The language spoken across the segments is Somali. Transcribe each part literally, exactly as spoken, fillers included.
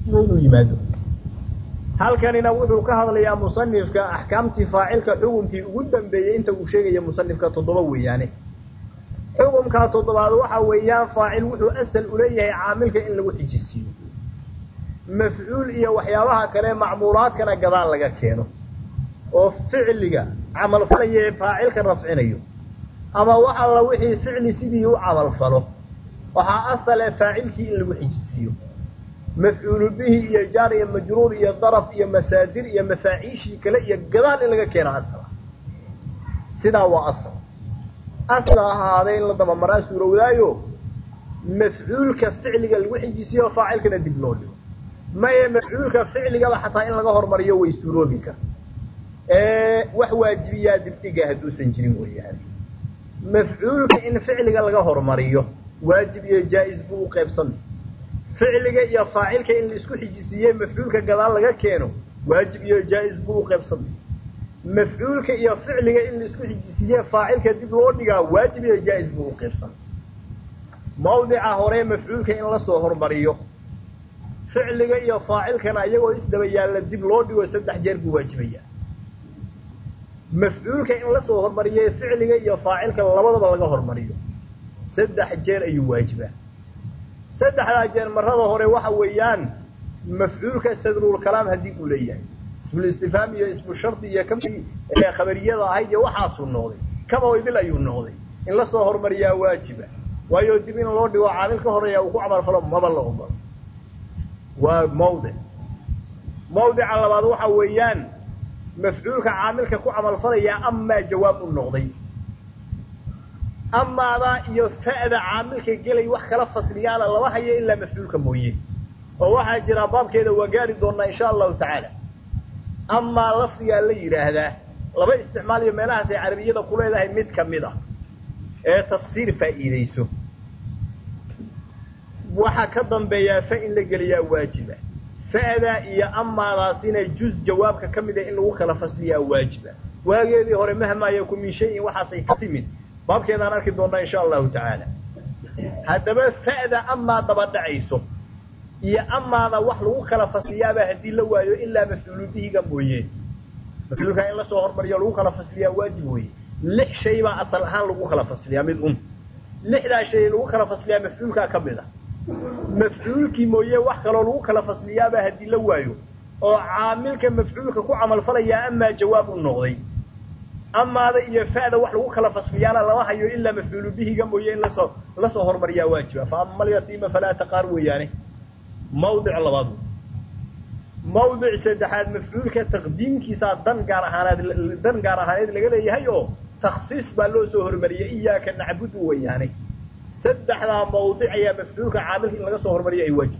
إنه يمادو هل كان ينوذ كهذا يا مصنف كأحكام تفاعل كحكم تقدم بي أنت وشيء يا مصنف كتضبوي يعني حكم كتضبط وحويا فاعل وحو أسل إليه عامل كإن لو حجسيه مفعول إياه وحياها كلام معمورات كان قضاء لك كينو وفعل لك عمل فلي فاعل كرفعنيه أما وحا وحي فعل سيديه عمل فله وحا أصل فاعل كي إن لو حجسيه مفعول به إياه جاري مجرور إياه ضرف إياه مسادر إياه مفاعيش كلا إياه قضاء لك كينو أصلا سيدا وأصل أصل هذين لضم مران سورة ولايو مفعول كفعل الوحي جسيه وفاعل كنا دبلوليو ما هي مفعول كفعل قال حتى إن لغا هرمريو ويستورو بك ايه wax waajibiya dibtiga haduu san jirin weeyaan mafcuulka in ficliga laga hormariyo waajib iyo jaiz buu qaybsan ficliga iyo faa'ilka in la isku xijisiyo mafcuulka gadaal laga keeno waajib iyo jaiz buu qaybsan mafcuulka iyo ficliga in la isku xijisiyo faa'ilka dib loo dhigaa waajib iyo jaiz buu qaybsan mawdica hore mafcuulka in la soo hormariyo ficliga iyo faa'ilkana iyagoo isdaba yaala dib loo dhigo saddex jeer buu waajibaya مفعولك إن لا سو هرمريه فعلك يا فاعلك لبدaba laga hormariyo saddex jeer ayuu waajibaa saddexda jeer marada hore waxa weeyaan mafcuulka sadrul kalaam hadii uu leeyahay ismu istifhaam iyo ismu shart iyo kamii ee khabariyada ahayd waxa soo noqday kaba idil ayuu noqday in la soo hormariyaa waajiba waayo dib in loo dhigo caamilka horeeya uu ku camal falo maba la ogol waa mawdi mawdica labaad waxa weeyaan مفعولك عاملك كو عمل فليا أما جواب النقضي أما ذا يفعل عاملك قلي وحكا لفصليانا الله هي إلا مفعولك مويه ووحا جراباب كذا وقاري دورنا إن شاء الله تعالى أما لفظي اللي هذا لما استعمال يمينها زي عربية قولوا لها مد كمدة ايه تفسير فائديسو وحا كضن بيا فإن لقليا واجبة فأذا إيا أما راسنا جزء جوابك كمدة إنه وكلا فصليا واجبة وهذه هو مهما يكون من شيء وحصي كثمن باب كذا نركب دورنا إن شاء الله تعالى هذا بس فأذا أما ضبط عيسو إيا أما ذا وحل وكلا فصليا بهدي لو إلا مفعول به جنبويه مفعول كان إلا صهر بريال وكلا فصليا واجبويه لح شيء ما أصل هان لو وكلا فصليا من أم لح لا شيء لو وكلا فصليا مفعول كمدة مفعولك مويه wax kale lagu kala fasliyaaba hadii la waayo oo caamilka mafcuulka ku amal falaya ama jawaab u noqday ama ada iyo faada wax lagu kala fasliyaana lama hayo illa mafcuul bihi mooye in la soo la soo hormariya waajiba fa amal yatiima fala taqar wayani mawdic labaad mawdic saddexaad mafcuulka taqdiimkiisa dan gaar ahaan dan gaar ahaan laga leeyahay oo takhsiis baa loo soo hormariyay iyaaka nacbudu wayani سدحنا موضع يا مفعولك عامل إن لقى صهر مريء واجب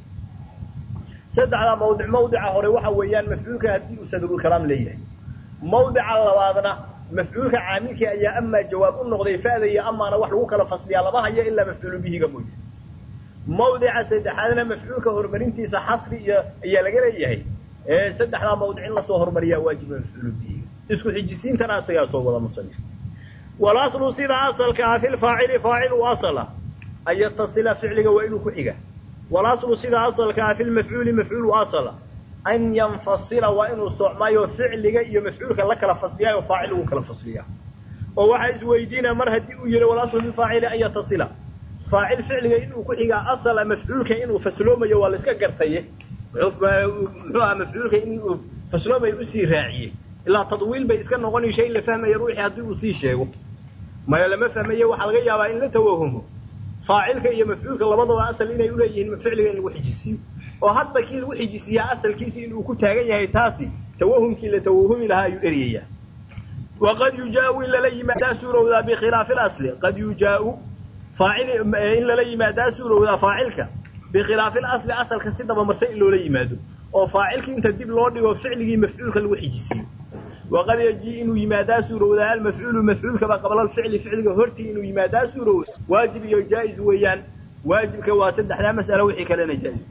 سدحنا موضع موضع هو روح ويان مفعولك هدي وسدر الكلام ليه موضع على بعضنا مفعولك عاملك يا أما جواب النقضي فهذا يا أما أنا وحده وكلا فصلي على ما هي إلا مفعول به جموج موضع سدحنا مفعولك هرمرينتي سحصري يا يا لقى هي سدحنا موضع إن صهر مريء واجب مفعول به اسكت الجسيم ترى سياسة ولا مصنف والأصل سيد أصل كافي الفاعل فاعل وأصل أن يتصل فعله وإنه كحجة والأصل سيد أصل كافي المفعول مفعول وأصل أن ينفصل وإنه صعما يفعله يمفعولك لك لفصليا وفاعله كلفصليا وواحد ويدينا مرهد يجري والأصل من فاعل أن يتصل فاعل فعله إنه كحجة أصل مفعولك إنه فسلوما يوالسك قرطيه مفعولك إنه فسلوما يؤسي راعيه إلا تطويل بيسكن نغني شيء اللي فهم يروح يهدي يصير شيء ما لما فهميه waxa laga yaabaa in la tawahamo faa'ilka iyo mafcuulka labadaba asal inay u leeyihiin ficilka in lagu xijisiyo oo hadba kii lagu xijisiyo asalkiisa inuu ku taagan yahay taasi tawahumkii la tawahumi lahaa ayuu eriyaya waqad yujaawi la yimada suurowda bi khilaaf al-asl qad yujaawu faa'il in la yimada suurowda faa'ilka bi khilaaf al-asl asalka sidaba martay loo yimaado oo faa'ilka inta dib loo dhigo ficilkii mafcuulka lagu xijisiyo وقد يجي إنه يمادا سورة المفعول مفعول كما قبل الفعل فعل هرتي إنه يمادا سورة واجب يجائز ويان واجب كواسد احنا مسألة وحي كلنا جائز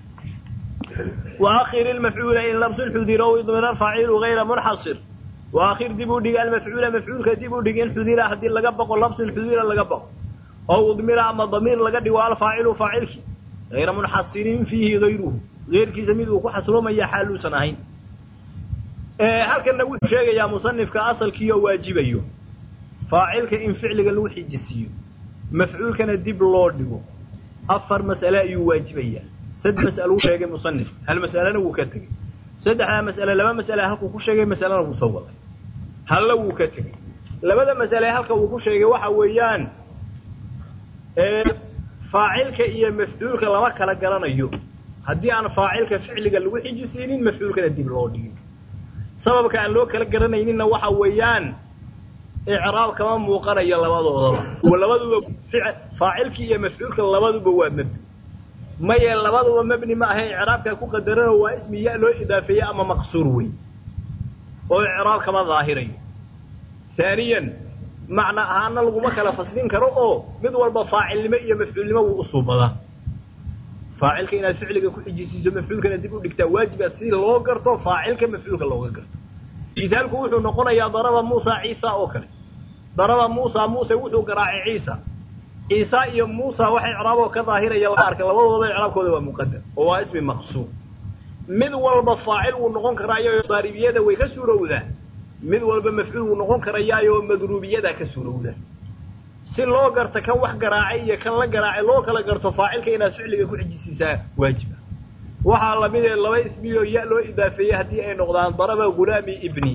وآخر المفعول إن لبس الحذير ويضمن الفاعل غير منحصر وآخر ديبو ديق المفعول مفعول كديبو ديق الحذير أحد لقبق ولبس الحذير لقبق أو ضمير أما ضمير لقد والفاعل فاعلك غير منحصر فيه غيره غيرkiisa mid uu ku xasroomaya xaaluusan ahayn ee halkan wuxuu sheegayaa musannifka asalkiyo waajibayo faacilka in ficliga lagu xijisiyo mafcuulkana dib loo dhigo afar mas'ala ayuu waajibaya sad mas'alo sheegay musannif hal mas'alana wuu ka tagay saddex mas'ala laba mas'ala halku ku sheegay mas'alana wuu soo waday hal wuu ka tagay labada mas'ala halka uu ku sheegay waxa weeyaan ee faacilka iyo mafcuulka lama kala garanayo haddii aan faacilka ficliga lagu xijisiinin mafcuulkana dib loo dhigin sababka aan loo kala garanayninna waxa weeyaan i'raab kama muuqanayo labadoodaba walabaduba faacilki iyo mafcuulka labaduba waa mabni ma yee labaduba mabni ma ahay i'raabka ku qadarana waa ismi ya loo idaafeeyay ama maqsuur weey oo i'raab kama zaahirayo ثانيا معنى ahaana laguma kala faslin karo oo mid walba faacilnimo iyo mafcuulnimo uu usubada faacilka inaad ficliga ku xijisiiso mafcuulkana dib u dhigtaa waajib ah si loo garto faacilka mafcuulka looga garto midaalku wuxuu noqonayaa daraba Muusa Ciisa oo kale daraba Muusa Muusa wuxuu garaacay Ciisa Ciisa iyo Muusa waxay i'raabo ka zaahiraya la arka labadooda i'raabkooda waa muqaddar oo waa ismi maqsuur mid walba faacil uu noqon karaayo daribiyada way ka suurowdaa mid walba mafcuul uu noqon karaayo madruubiyada ka suurowda si loo garto kan wax garaacay iyo kan la garaacay loo kala garto faacilka inaad ficliga ku xijisiisaa waajib waxa la mid ah laba ismiyo ya loo idaafeeyay hadii ay noqdaan daraba gulaami ibni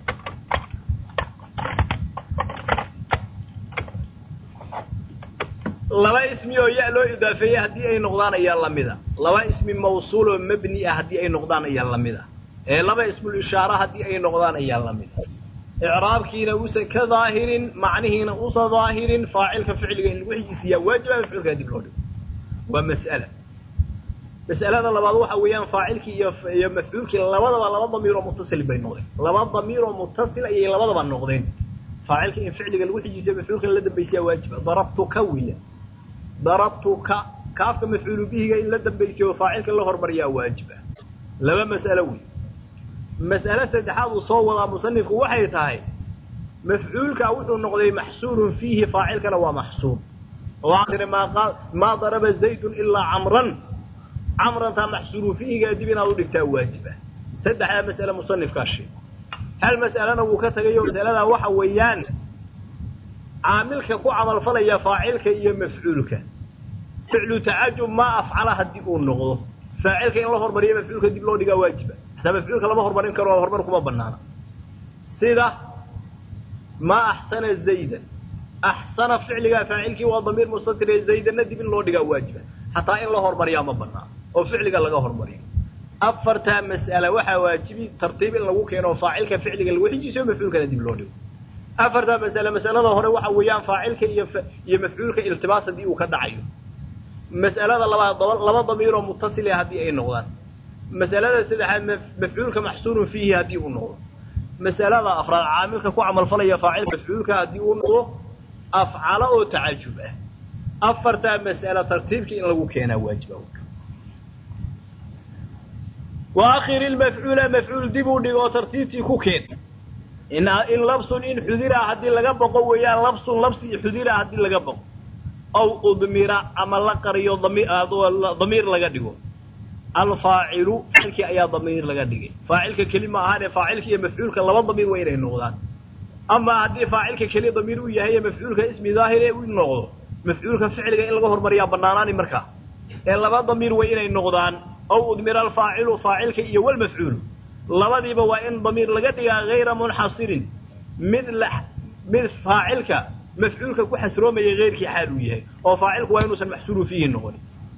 laba ismiyo ya loo idaafeeyay hadii ay noqdaan ayaa la mid ah laba ismi mawsuul oo mabni ah hadii ay noqdaan ayaa la mid ah ee laba ismul ishaara hadii ay noqdaan ayaa la mid ah i'raabkiina uu ka zaahirin macnihiina uu soo zaahirin faacilka ficliga in lagu xijisiyaa waajiba ficilka dib loo dhigo waa mas'ala mas'alada labaad waxa weeyaan faacilki iyo iyo mafcuulki labadaba laba damiir oo muttasil bay noqdeen laba damiir oo muttasil ay labadaba noqdeen faacilki in ficliga lagu xijisiyaa mafcuulka la dambaysiyaa waajiba darabtuka wiya darabtuka kaafka mafcuul bihiga in la dambaysiyo faacilka la hormariyaa waajiba laba mas'alo weey مسألة سدحات صوّر مصنف وحي تاي مفعول كأوتو النقدي محصور فيه فاعل كلا ومحصور وآخر ما قال ما ضرب زيد إلا عمرا عمرا تا محصور فيه قادبين أقول لك واجبة سدحات مسألة مصنف كاشي هل مسألة نبوكتها يوم مسألة وحويان عاملك كو عمل فلا يا فاعلك يا مفعولك فعل تعجب ما أفعلها الدقون النقض فاعلك إن الله هربريه مفعولك دي بلو دقا واجبة هذا مفعولك لما هربرين كروا هربركم ما بنانا سيدا ما أحسن زيدا أحسن فعلك فاعلك وضمير مستتر زيدا ندي بلو دقا واجبة حتى إن الله هربريه ما بنانا وفعلك لغا هربريه أفرتها مسألة وحا واجبي ترتيب إن لغو كينو فاعلك فعلك الوحيد يسوي مفعولك ندي بلو دقا أفرتها مسألة مسألة ظهر وحا ويان فاعلك يا مفعولك التباس دي وكدعيو مسألة لما ضمير متصل هذه أي نقطة مسألة سدحة مفعولك محصور فيه هذه النقطة مسألة أفراد عاملك كو عمل فلي فاعل مفعولك هذه النقطة أفعل أو تعجبه أفرتها مسألة ترتيبك إن لو كان واجبه وآخر المفعول مفعول ديبو ديبو ترتيبتي كوكين إن إن لبس إن حذير هذه لقبق ويا لبس لبس حذير هذه لقبق أو ضمير أما لقريو ضمير ضمير لقديو الفاعل فاعلك أي ضمير لقديو فاعلك كلمة هذا فاعلك هي مفعولك لو ضمير وين النقطان أما هذه فاعلك كلمة ضمير ويا هي مفعولك اسم ظاهر والنقط مفعولك فعلك إلا ظهر مريا بنانان مركا إلا ضمير وين النقطان أو ضمير الفاعل فاعلك هي والمفعول لبدي بوين ضمير لقديو غير منحصر مثل مثل فاعلك مفعولك كو حسرومه غيرك حالو yahay oo faacilku waa inuu san maxsuuru fihi noqon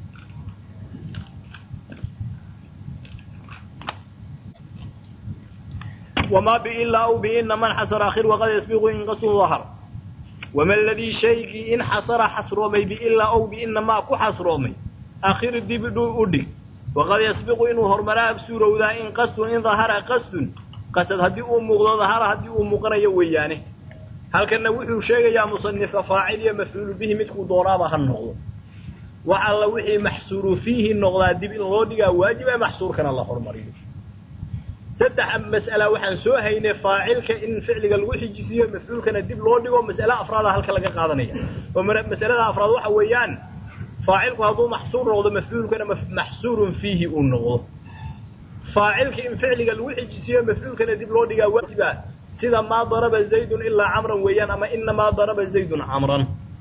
وما بإلا أو بإن من حصر آخر وقد يسبق إن قصر ظهر وما الذي شيء إن حصر حسرومي بإلا أو بإن ما كو حسرومي آخر دي بدو أدي وقد يسبق إنه هرمرا بسورة وذا إن قصد إن ظهر قصد قصد هدي أم مغضى ظهر هدي أم قرية ويانه هل كان وحي شيء يا مصنف فاعل يا مفعول به متكو دورابه النقض وعلى وحي محصور فيه النقض دي بالغودغا واجب محصور كان الله حرمريه سدح مساله وحن سو هينه فاعلك ان فعلك الوحي جسيه مفعول كان دي لو دغو مساله افراد هلك لغا قادنيا ومساله افراد waxa weeyaan faacilku hadduu maxsuur noqdo mafcuulkana maxsuurun fiihi uu noqdo faacilka in ficliga lagu xijisiyo mafcuulkana dib loo dhigaa waajiba sida maa daraba zaydun ilaa camran weeyaan ama inamaa daraba zaydun camran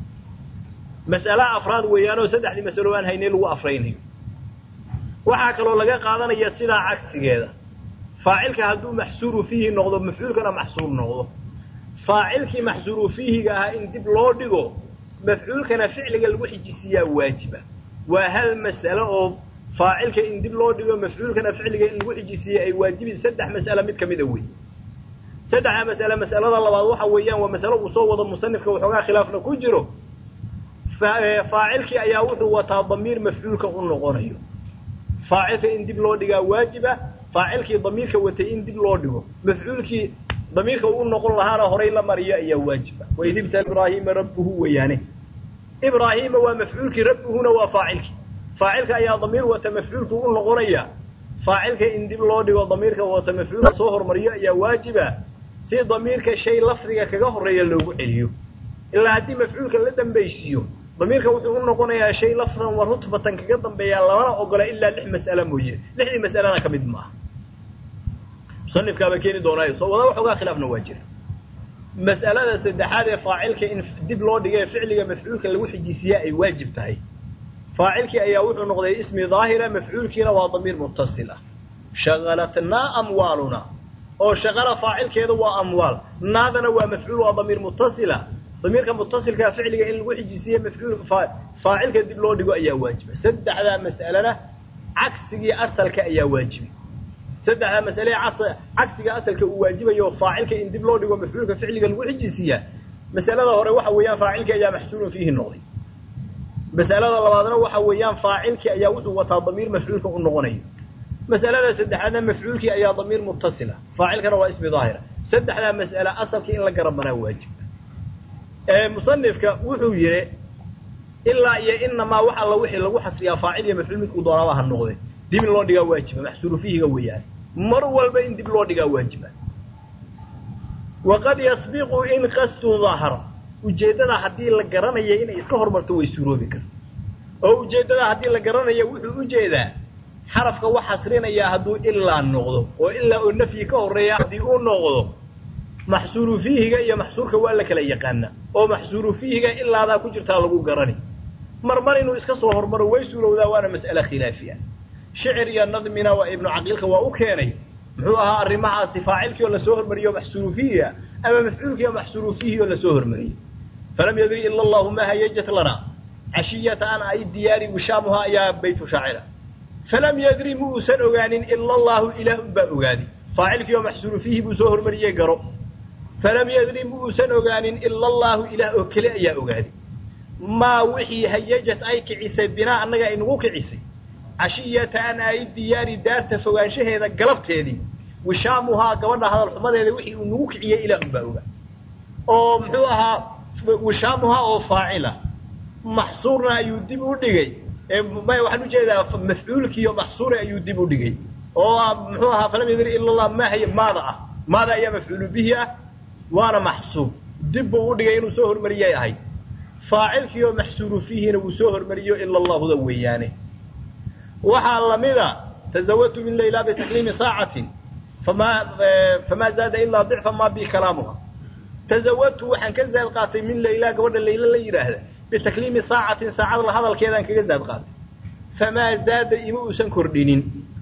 mas'ala afraad weeyaan oo saddexdii mas'alo aan haynay lagu afraynayo waxaa kaloo laga qaadanaya sidaa cagsigeeda faacilka hadduu maxsuuru fiihi noqdo mafcuulkana maxsuur noqdo faacilkii maxsuuru fiihiga ahaa in dib loo dhigo mafcuulkana ficliga lagu xijisiyaa waajiba waa hal mas'alo oo faacilka in dib loo dhigo mafcuulkana ficliga in lagu xijisiya ay waajibi saddex mas'alo mid ka mid ah weey saddex mas'alo mas'alada labaad waxa weeyaan waa mas'alo uu soo wado musannifka waxoogaa khilaafna ku jiro faacilkii ayaa wuxuu wataa damiir mafcuulka u noqonayo faacilka in dib loo dhigaa waajiba faacilkii damiirka watay in dib loo dhigo mafcuulkii damiirka uu noqon lahaana horay la mariyo ayaa waajiba waid ibtala ibraahiima rabbuhu weeyaane ibraahiima waa mafcuulkii rabbuhuna waa faacilkii faacilka ayaa damiir wata mafcuulku u noqonaya faacilka in dib loo dhigo damiirka wata mafcuulka soo hormariyo ayaa waajiba si damiirka shay lafdiga kaga horeeya loogu celiyo ilaa haddii mafcuulka la dambaysiiyo damiirka wuxuu u noqonayaa shay lafdan wa rutbatan kaga dambeeya lamana ogola ilaa lix mas'alo mooye lixdii mas'alana ka mid maaha musanifkaaba keeni doonaayo soo wada waxoogaa khilaafna waa jira mas'alada saddexaad ee faacilka in dib loo dhigay ficliga mafcuulka lagu xijisiyaa ay waajib tahay faacilkii ayaa wuxuu noqday ismi daahira mafcuulkiina waa damiir muttasil ah shagalatnaa amwaaluna oo shaqala faacilkeedu waa amwaal naadana waa mafcuul waa damiir muttasila damiirka muttasilka ficliga in lagu xijisiyo mafcuul faacilka dib loo dhigo ayaa waajiba saddexda mas'alana cagsigii asalka ayaa waajibi saddexda mas'ale cagsiga asalka uu waajibayo faacilka in dib loo dhigo mafcuulka ficliga lagu xijisiya mas'alada hore waxa weeyaan faacilka ayaa maxsuulun fiihi noqday mas'alada labaadna waxa weeyaan faacilkii ayaa wuxuu wataa damiir mafcuulka u noqonayo mas'alada saddexaadna mafcuulkii ayaa damiir muttasila faacilkana waa ismi daahira saddexda mas'ala asalkii in la garanaa waajib ee musannifka wuxuu yiri ilaa iyo inama waxa la wixii lagu xasriyaa faacil iyo mafcuul mid uu doonaba ha noqday dib loo dhigaa waajiba maxsuuru fiihiga weeyaan mar walba in dib loo dhigaa waajiba waqad yasbiqu in qastu dhahara ujeedada hadii la garanayo inay iska hormarto way suuroobi karto oo ujeedada hadii la garanayo wuxuu u jeedaa xarafka wax xasrinaya haduu ilaa noqdo oo ilaa oo nafyi ka horeeya hadii uu noqdo maxsuuru fiihiga iyo maxsuurka waa la kala yaqaana oo maxsuuru fiihiga ilaada ku jirta lagu garani marmar inuu iska soo hormaro way suurowdaa waana mas'ala khilaafiya shicr iyo nadmina waa ibnu aqilka waa u keenay muxuu ahaa arimahaasi faacilkii oo la soo hormariyo maxsuuru fiihiga ama mafcuulkii maxsuuru fiihi oo la soo hormariyo falam yadri illa allah ma hayajat lana ashiyata an ay diyaari wishamuha ya baytu sha'ira falam yadri muusan ogaanin illa allah ilahu ba ogaadi faacilkii oo maxsuuru fiihi buu soo hormariyay garo falam yadri muusan ogaanin illa allah ilahu oo kale ayaa ogaadi ma wixii hayajat ay kicisay bina annaga inagu kicisay ashiyata an ay diyaari daarta fogaanshaheeda galabteedii wishamuha gabadha hadal xumadeeda wixii uu nagu kiciyay ilahu ba ogaa oo muxuu ahaa wishamuha oo faacila maxsuurna ayuu dib u dhigay ee ma waxaan u jeedaa mafcuulkii iyo maxsuur ayuu dib u dhigay oo muxuu ahaa falam yadri illa allah ma hay maada ah maada ayaa mafcuul bihi ah waana maxsuub dib u dhigay inuu soo hormariyay ahay faacilkii oo maxsuuru fiihina uu soo hormariyo illa allah da weeyaane waxa lamida tazawwatu min layla bi taklim sa'atin fama fama zada illa dhiffa ma bi kalamuha tazawwatu waxaan ka zaad qaatay min layla gabadha layla la yiraahdo bi taklim sa'atin saacad la hadalkeedan kaga zaad qaatay fama zada ima uusan kordhinin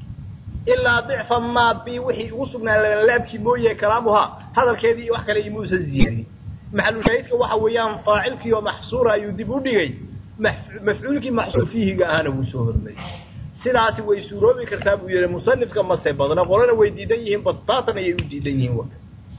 illa dhiffa ma bi wixii ugu sugnaa laabki mooyee kalamuha hadalkeedii wax kale ima uusan ziyadin maxallu shayidka waxa weeyaan faacilkii oo maxsuura ayuu dib u dhigay mafcuulkii maxsuur fiihiga ahana wuu soo hormariyay sidaasi way suuroobi kartaa buu yiri musannifka ma say badana qolana way diidan yihiin badtaatan ay u diidan yihiin waqti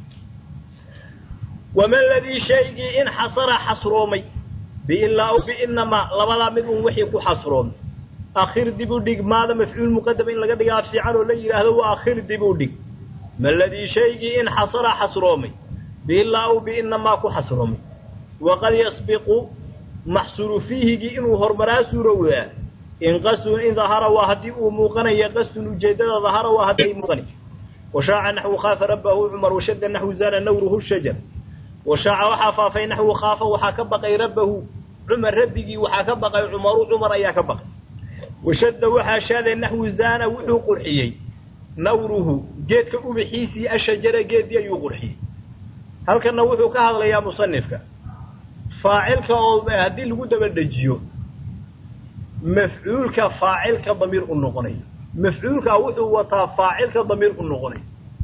wama alladhi shay'i in hasara hasroomay bi illa aw bi inma labada mid uu wixii ku hasroom akhir dib u dhig maada mafcuul muqaddam in laga dhigaa fiican oo la yiraahdo waa akhir dib u dhig ma alladhi shay'i in hasara hasroomay bi illa aw bi inma ku hasroomay waqad yasbiqu mahsuru fiihi inuu hormaraa suurowaa in qasu in dhahara wa hadi uu muuqanaya qasu ujeedada dhahara wa hadi muuqani وشاع نحو خاف ربه عمر وشد نحو زال نوره الشجر وشاع وحافا في نحو خاف وحكبقي ربه عمر ربي وحا كبقى عمر عمر أيا كبقى وشد وحا شاد نحو زان وحو قرحيي نوره جيدك أبحيسي الشجرة جيد يو قرحي هل كان وحو كهذا يا مصنفك فاعلك هذه اللي قد بدجيو مفعولك فاعلك ضمير النقني مفعولك وحو وطا فاعلك ضمير النقني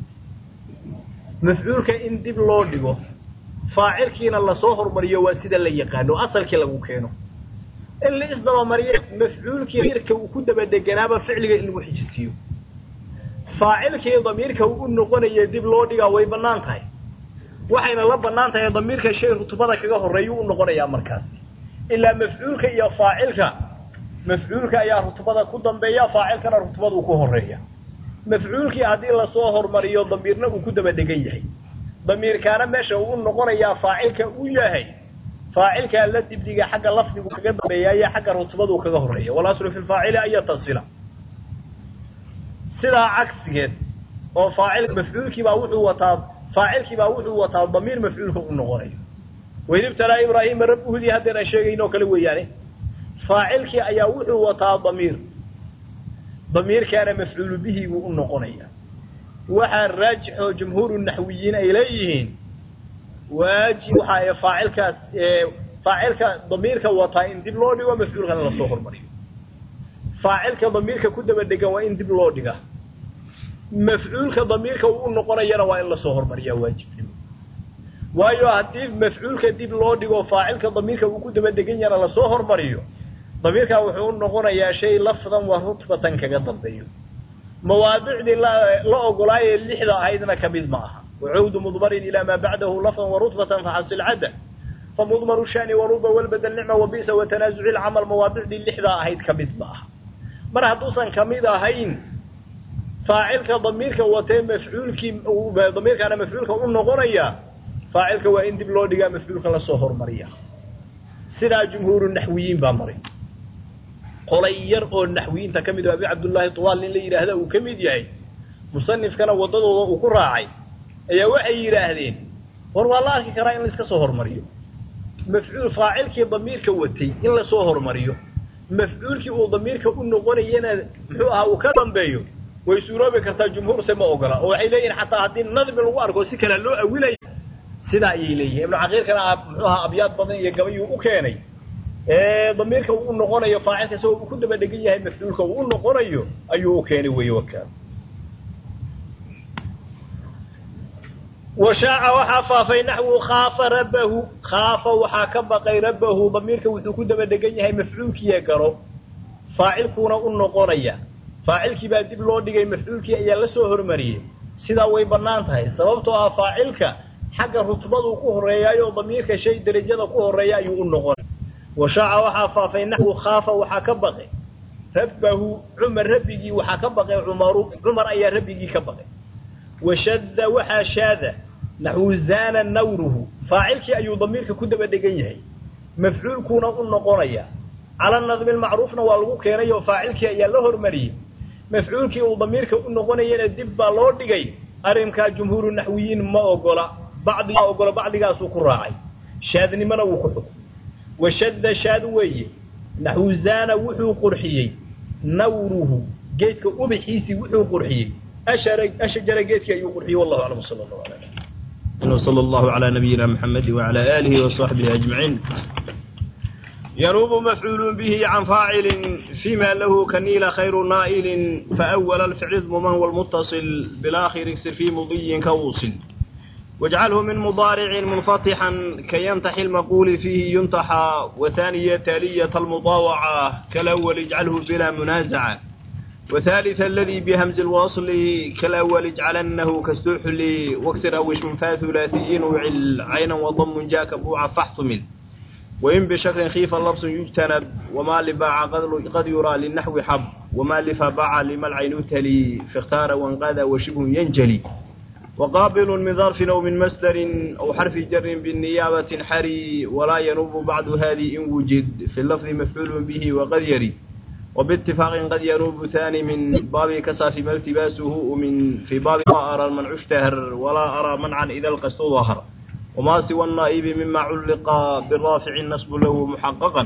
مفعولك إن دب لو دغو فاعلكينا لا soo hormariyo waa sida la yaqaan oo asalkii lagu keeno in la isdaba mariyo mafcuulkii dhirka uu ku daba deganaaba ficliga in lagu xijisiyo faacilkii damiirka uu noqonayo dib loo dhigaa way banaan tahay waxayna la banaan tahay damiirka shay rutubada kaga horeeyo uu noqonayaa markaas illa mafcuulka iyo faacilka mafcuulka ayaa rutubada ku dambeeya faacilkana rutubada uu ku horeeya mafcuulkii hadii la soo hormariyo damiirna uu ku daba degan yahay ضمير كان ماشي ونقول يا فاعلك وياهي فاعلك الذي بدي حق لفظه وكذا بيا حق رتبته وكذا هريه ولا أصل في الفاعل أي تصلة سلا عكس جد أو فاعلك مفعول كي باوعه وطاب فاعل كي باوعه وطاب ضمير مفعولك ونقول وإذا ابتلى إبراهيم ربه ذي هذا الشيء إنه كله يعني فاعل كي أيوعه وطاب ضمير ضمير كان مفعول به ونقول وحا الراجح جمهور النحويين إليهن واجب وحا فاعلك فاعلك ضميرك وطاين دب لو دغو مفعولك لا سو hormariyo faacilka ضميرك ku daba degan waa in dib loo dhiga mafcuulka ضميرك uu noqonayana waa in la soo hormariyo waajibnimo waayo hadii mafcuulka dib loo dhigo faacilka ضميرك uu ku daba degan yana la soo hormariyo ضميرك wuxuu noqonayaa shay lafdan wa rutbatan kaga dambeeyo مواضع لا لا أقولاي اللحظة أيضا كبير معها وعود مضمر إلى ما بعده لفظا ورتبة فحصل عدة فمضمر الشأن وربا والبدل نعمة وبيس وتنازع العمل مواضع اللحظة أيضا كبير معها مرة دوسا كميدة هين فاعلك ضميرك وتم مفعولك ضميرك أنا مفعولك أم غنيا فاعلك وإن دبلودك مفعولك للصهر مريا سلا جمهور النحويين بامري قلير أو النحويين تكمد أبي عبد الله طوال اللي يراه وكمد يعي مصنف كان وضده وكراعي أي وحي يراهدين والله كراين لسك صهر مريو مفعول فاعلك ضميرك وتي إلا صهر مريو مفعولك وضميرك أنه غنينا محوها وكذا بيو ويسوروا بكرتا جمهور سما أقرأ وعليين حتى هدين نظم الوارق وسكنا له أولي سدا إليه ابن عقيل كان محوها أبيات بضن يقوي وكاني ضميرك uu noqonayo faacilka soo ku daba degan yahay mafcuulka uu noqonayo ayuu keenay way wakaa وشاع وحفا نحو خاف ربه خاف وحا كبقي ربه ضميرك wuxuu ku daba degan yahay mafcuulkiya garo faacilkuna uu noqonaya faacilkii baa dib loo dhigay mafcuulkii ayaa la soo hormariyay sida way banaan tahay sababtoo ah faacilka xagga rutbadu ku horeeyayo ضميرka shay darajada ku horeeya ayuu noqon وشاع وحفا في نحو خاف وحا كبقي ربه عمر ربي وحا كبقي عمر عمر أي ربي كبقي وشد وحا شاذ نحو زان نوره فاعلك أي ضميرك كدب دقيه مفعول كونا النقرية على النظم المعروف نوالغو كيني وفاعلك أي الله المريم مفعولك وضميرك النقرية الدب الله دقي أرمك جمهور النحويين ما أقول بعض ما أقول بعض قاسو كراعي شاذني من وكتب وشد شادوي نحو زان وحو قرحيي نوره جيتك أبحيسي وحو قرحيي أشر أشجر جيتك أيو قرحيي والله أعلم صلى الله عليه وسلم وصلى الله على نبينا محمد وعلى آله وصحبه أجمعين ينوب مفعول به عن فاعل فيما له كنيل خير نائل فأول الفعل ضمن والمتصل بالآخر اكسر في مضي كوصل واجعله من مضارع منفتحا كي ينتحي المقول فيه ينتحى وثانية تالية المضاوعة كالأول اجعله بلا منازعة وثالث الذي بهمز الوصل كالأول اجعلنه كاستحل واكسر أوش من ثلاثيين وعل عينا وضم جاك بوع فاحتمل وإن بشكل خيف اللبس يجتنب وما لباع قد يرى للنحو حب وما لفباع لما العين تلي فاختار وانقذ وشبه ينجلي وقابل من ظرف أو من مصدر أو حرف جر بالنيابة حري ولا ينوب بعد هذه إن وجد في اللفظ مفعول به وقد يري وباتفاق قد ينوب ثاني من باب كساف ما التباسه ومن في باب ما أرى المنع اشتهر ولا أرى منعا إذا القصد ظهر وما سوى النائب مما علق بالرافع النصب له محققا.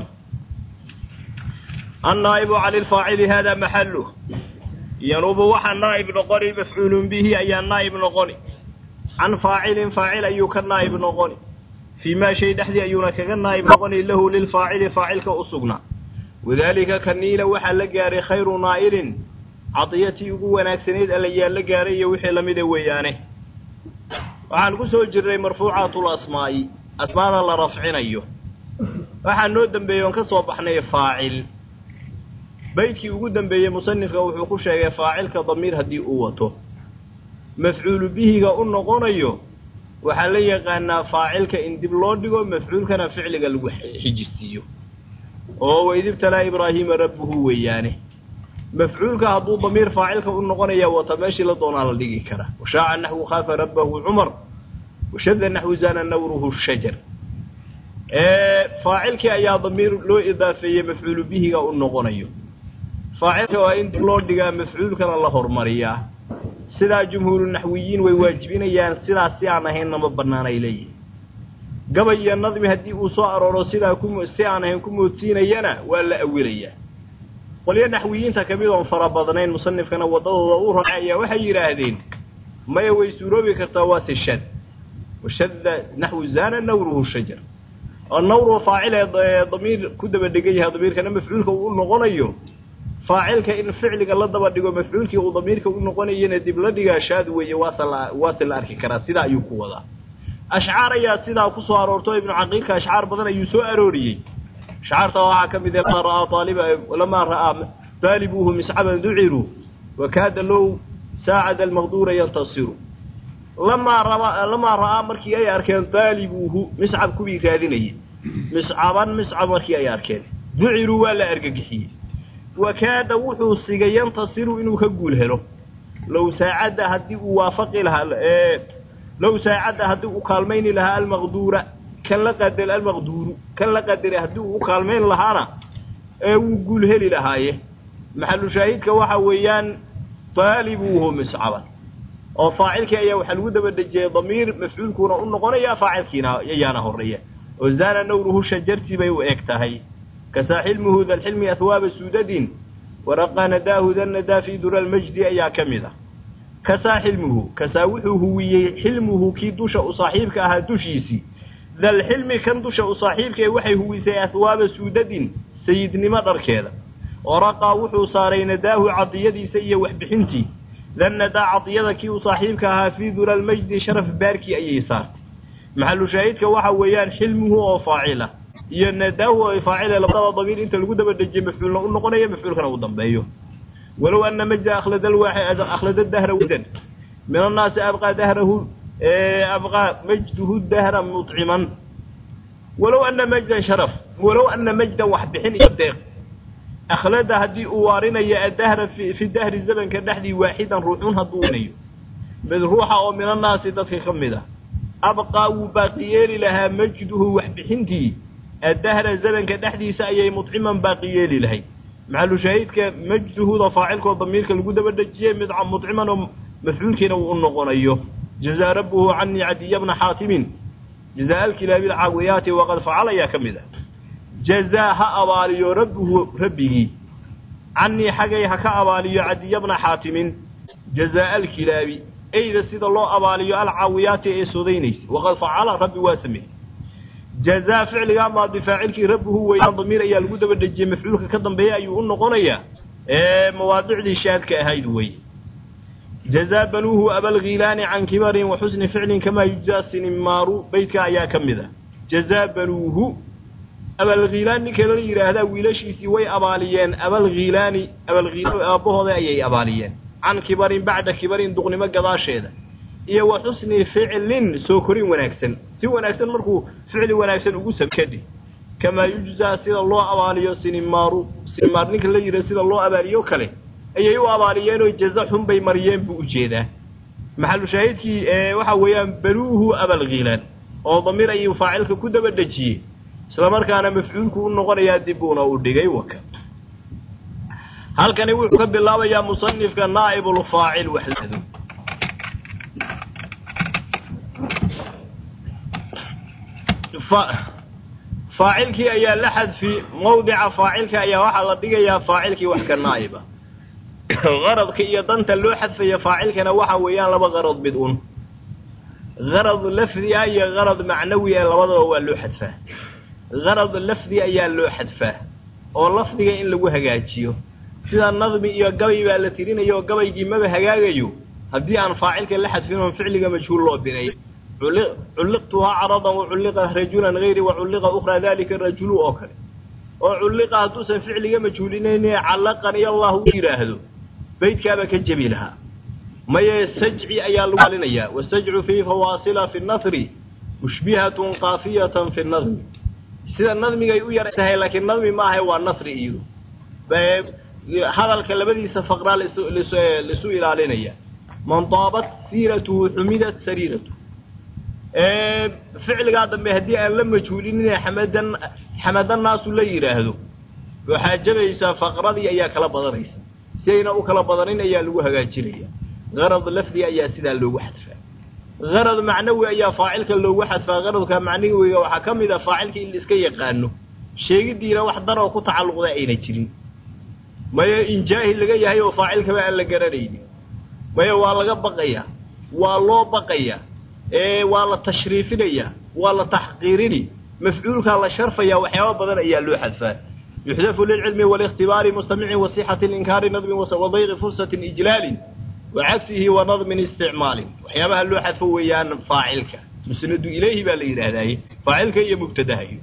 النائب على الفاعل هذا محله ينوب وحى النائب نقني مفعول به أي النائب نقني عن فاعل فاعل أيك النائب نقني فيما شيء دحدي أيونك النائب نقني له للفاعل فاعل كأصغنا وذلك كنيل وحى لقاري خير نائر عطيتي قوة سنيد اللي لقاري وحي لمد ويانه. waxaan ku soo jirnay marfuucaatul asmaa'i asmaada la rafcinayo waxaan noo dambeeyay on ka soo baxnay faacil baydkii ugu dambeeyay musannifka wuxuu ku sheegay faacilka damiir hadii uu wato mafcuul bihiga u noqonayo waxa la yaqaanaa faacilka in dib loo dhigo mafcuulkana ficliga lagu xijisiyo oo waydibtala ibraahim rabbuhu weeyaane mafcuulka haduu damiir faacilka u noqonaya wata meeshii la doonaa la dhigi kara washaa'a nahwu khafa rabbahu umar washadda nahwu zana nawruhu shajar ee faacilki ayaa damiir loo idaafeeyay mafcuul bihiga u noqonayo faacilka waa in loo dhigaa mafcuulkana la hormariyaa sida jumhuurul nahwiyiin way waajibinayaan sidaas si aan ahayn nama banaanay leeyahay gabay iyo nadmi hadii uu soo arooro sida ku si aan ahayn ku moodsiinayana waa la awirayaa qoliya nahwiyiinta kamid oo farabadanayn musannifkana wadadooda uu raacaya waxay yiraahdeen ma way suuroobi kartaa waa shad washadda nahwu zana nawruhu shajar النور فاعل ضمير كدب دغيه ضمير كان مفعولك uu noqonayo faacilka in ficliga la daba dhigo mafcuulkii uu damiirka u noqonayna dib la dhiga shaad weeye waasala waasal arki kara sida ayuu ku wada ashcaar ayaa sida ku soo aroorto ibn aqiilka ashcaar badan ayuu soo arooriyay ashcaarta waxa kamid ah qaraa taliba lama raa talibuhu mis'aban du'iru wakada law saa'ad al-maghdura yantasiru lama raa lama raa markii ay arkeen talibuhu mis'ab ku bi raadinayay mis'aban mis'ab markii ay arkeen du'iru wala argagixiyay وكاد وحو سيغا ينتصر انو كغول هلو لو ساعد هدي وافق لها إيه لو ساعد هدي وكالمين لها المغدوره كان لقدر المغدور كان لقدر هدي وكالمين لهانا اي وغول هلي لهايه محل شاهدك waxa weeyaan طالبوه مسعبا oo faacilka ayaa waxa lagu daba dajiyay damiir mafcuulkuna u noqonaya faacilkiina ayaana horeeya oo zaana nawruhu shajarti bay u eegtahay كساحلمه ذا الحلم أثواب سودد ورقى نداه ذا الندى في در المجد أيا كمذا كساحلمه كساوحه حلمه كي دوش أصاحبك أها دوشيسي ذا الحلم كان دوش أصاحبك وحي هو سي أثواب سودد سيدني مدر كذا ورقى وحو صاري نداه عطيدي سي وحبحنتي ذا الندى عطيدك أصاحبك أها في در المجد شرف باركي أي صارت محل شاهدك وحويان حلمه وفاعله ينادوا فاعل لبضا ضمير انت لو دبا دجي مفعول او نقونيه مفعول كان او دنبيو ولو ان مجد اخلد الواحد اخلد الدهر ودا من الناس ابقى دهره ابقى مجده الدهر مطعما ولو ان مجد شرف ولو ان مجد وحبحين يدق اخلد هدي اوارنيا الدهر في في الدهر الزمن كدحدي واحدا روحون هدونيو بالروحه او من الناس دك خمده ابقى وباقي لها مجده وحبحنتي الدهر الزمن كدحدي سايي مطعما باقي لهي معلو شاهدك مجده فاعلك وضميرك لو دبا دجيه مدعم مطعما مفعولكنا و نقونيو جزاء ربه عني عدي بن حاتم جزاء الكلاب العاويات وقد فعل يا كمذا جزاء اباليو ربه ربي عني حقي حكا اباليو عدي بن حاتم جزاء الكلاب اي سيده الله اباليو العاويات اي سودينيس وقد فعل ربي واسمه جزاء فعل ما بفاعلك ربه هو ضمير ايا لو دبا دجي مفعولك كدنبيه ايو نقونيا ee mawaadicdi shaadka ahayd way جزاء بنوه ابا الغيلان عن كبر وحسن فعل كما يجاسن مارو بيتك ايا كميدا جزاء بنوه ابا الغيلان كلا يراهدا ويلاشيسي way abaaliyeen ابا الغيلان ابا الغيلان ابوهدا ayay abaaliyeen عن كبر بعد كبر duqnimo gadaasheeda iyo wa husni fi'lin soo korin wanaagsan si wanaagsan markuu ficil wanaagsan ugu sabkadi kama yujza sida loo abaaliyo sinimaaru sinmaarninka la yiraahdo sida loo abaaliyo kale ayay u abaaliyeen oo jaza xun bay mariyeen buu u jeedaa maxallu shaahidkii ee waxa weeyaan baluuhu abal ghilan oo damiir ay faacilka ku daba dajiyay isla markaana mafcuulku u noqonayaa dibuna u dhigay waka halkani wuxuu ka bilaabayaa musannifka naa'ibul faa'il wahdadu فاعلك أي لحد في موضع فاعلك أي واحد لديك فاعلك وحكى النائبة غرضك إيا ضنت اللوحد في فاعلك نوحا ويان لبا غرض بدون غرض لفظي أي غرض معنوي لبضا هو اللوحد فاه غرض اللفظي أي اللوحد فاه واللفظي إن لغو هجاجيو سيدا النظم إيا قبي بالترين إيا قبي جيمة هجاجيو هدي أن فاعلك اللحد فيهم فعلك مجهول الله بني علقتها عرضا وعلقها رجلا غيري وعلق أخرى ذلك الرجل أخر وعلقها توسا فعلك مجهولين علقني الله يراهدو بيت كابا كالجبيلها ما يسجع أيال الوالنية والسجع فيه فواصلة في النثر مشبهة قافية في النظم سيدا النظم يقول سهل لكن النظم ما هو النثر إيضو هذا الكلام سفقرا لسوء علينا من طابت سيرته حمدت سريرته فعل قادم بهدي أن لم يجهولين حمدا حمدا الناس لا يراهدو وحاجبيسا فقردي أيا كلا بدريسا سينا أو كلا بدرين أيا لو هجاجيريا غرض لفظي أيا سيدا لو حذفا غرض معنوي أيا فاعلك لو حذفا غرض كمعنوي وحكم إذا فاعلك اللي اسكي يقانو شيء دينا واحد ضرر ku tacalluqda ayna jirin maya in jaahil laga yahay oo faacilka ba la garanayni maya waa laga baqaya waa loo baqaya ee waa la tashriifinaya waa la tahqiirini mafcuulka la sharfaya waxyaabo badan ayaa loo xadfaa yuhdafu lil ilmi wal ikhtibari mustami'i wa sihhati al inkari nadm wa dayq fursati ijlal wa aksihi wa nadm isticmal waxyaabaha loo xadfo weeyaan faacilka musnadu ilayhi ba la yiraahdaa faacilka iyo mubtadaha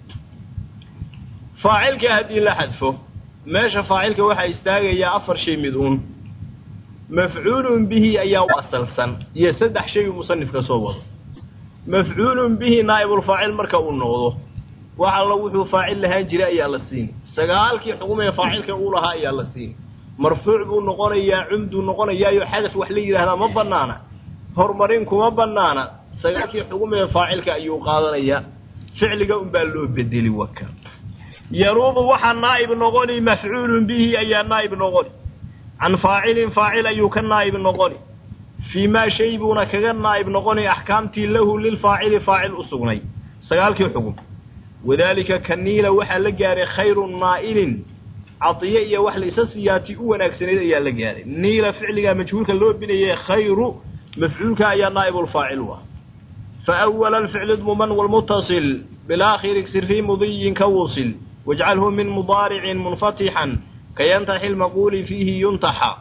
فاعلك هذه لا حذفه ماشى فاعلك waxa istaagaya afar shay midun maf'uulun bihi ayaa wasalsan iyo saddex shay musannifka soo wado maf'uulun bihi naa'ibul faa'il marka uu noqdo waxa la wuxuu faa'il lahaan jiray ayaa la siin sagaalkii xukumay faa'ilka uu lahaa ayaa la siin marfuuc buu noqonayaa umdu noqonayaa iyo xadaf wax la yiraahdo ma banaana hormarin kuma banaana sagaalkii xukumay faa'ilka ayuu qaadanayaa ficliga un baa loo bedeli waka يروض وحا نائب نغني مفعول به أي نائب نغني عن فاعل فاعل أيوك النائب نغني فيما شيبون كغن نائب نغني أحكامتي له للفاعل فاعل أصغني سيالك الحكم وذلك كالنيل وحا لقاري خير نائل عطيئي وحل إساسياتي ونكسني إيا لقاري نيل فعلك مجهولك اللو بني خير مفعولك أي نائب الفاعل فأول الفعل الضمن والمتصل بالآخر اكسر في مضي كوصل واجعله من مضارع منفتحا كينتحي المقول فيه ينتحى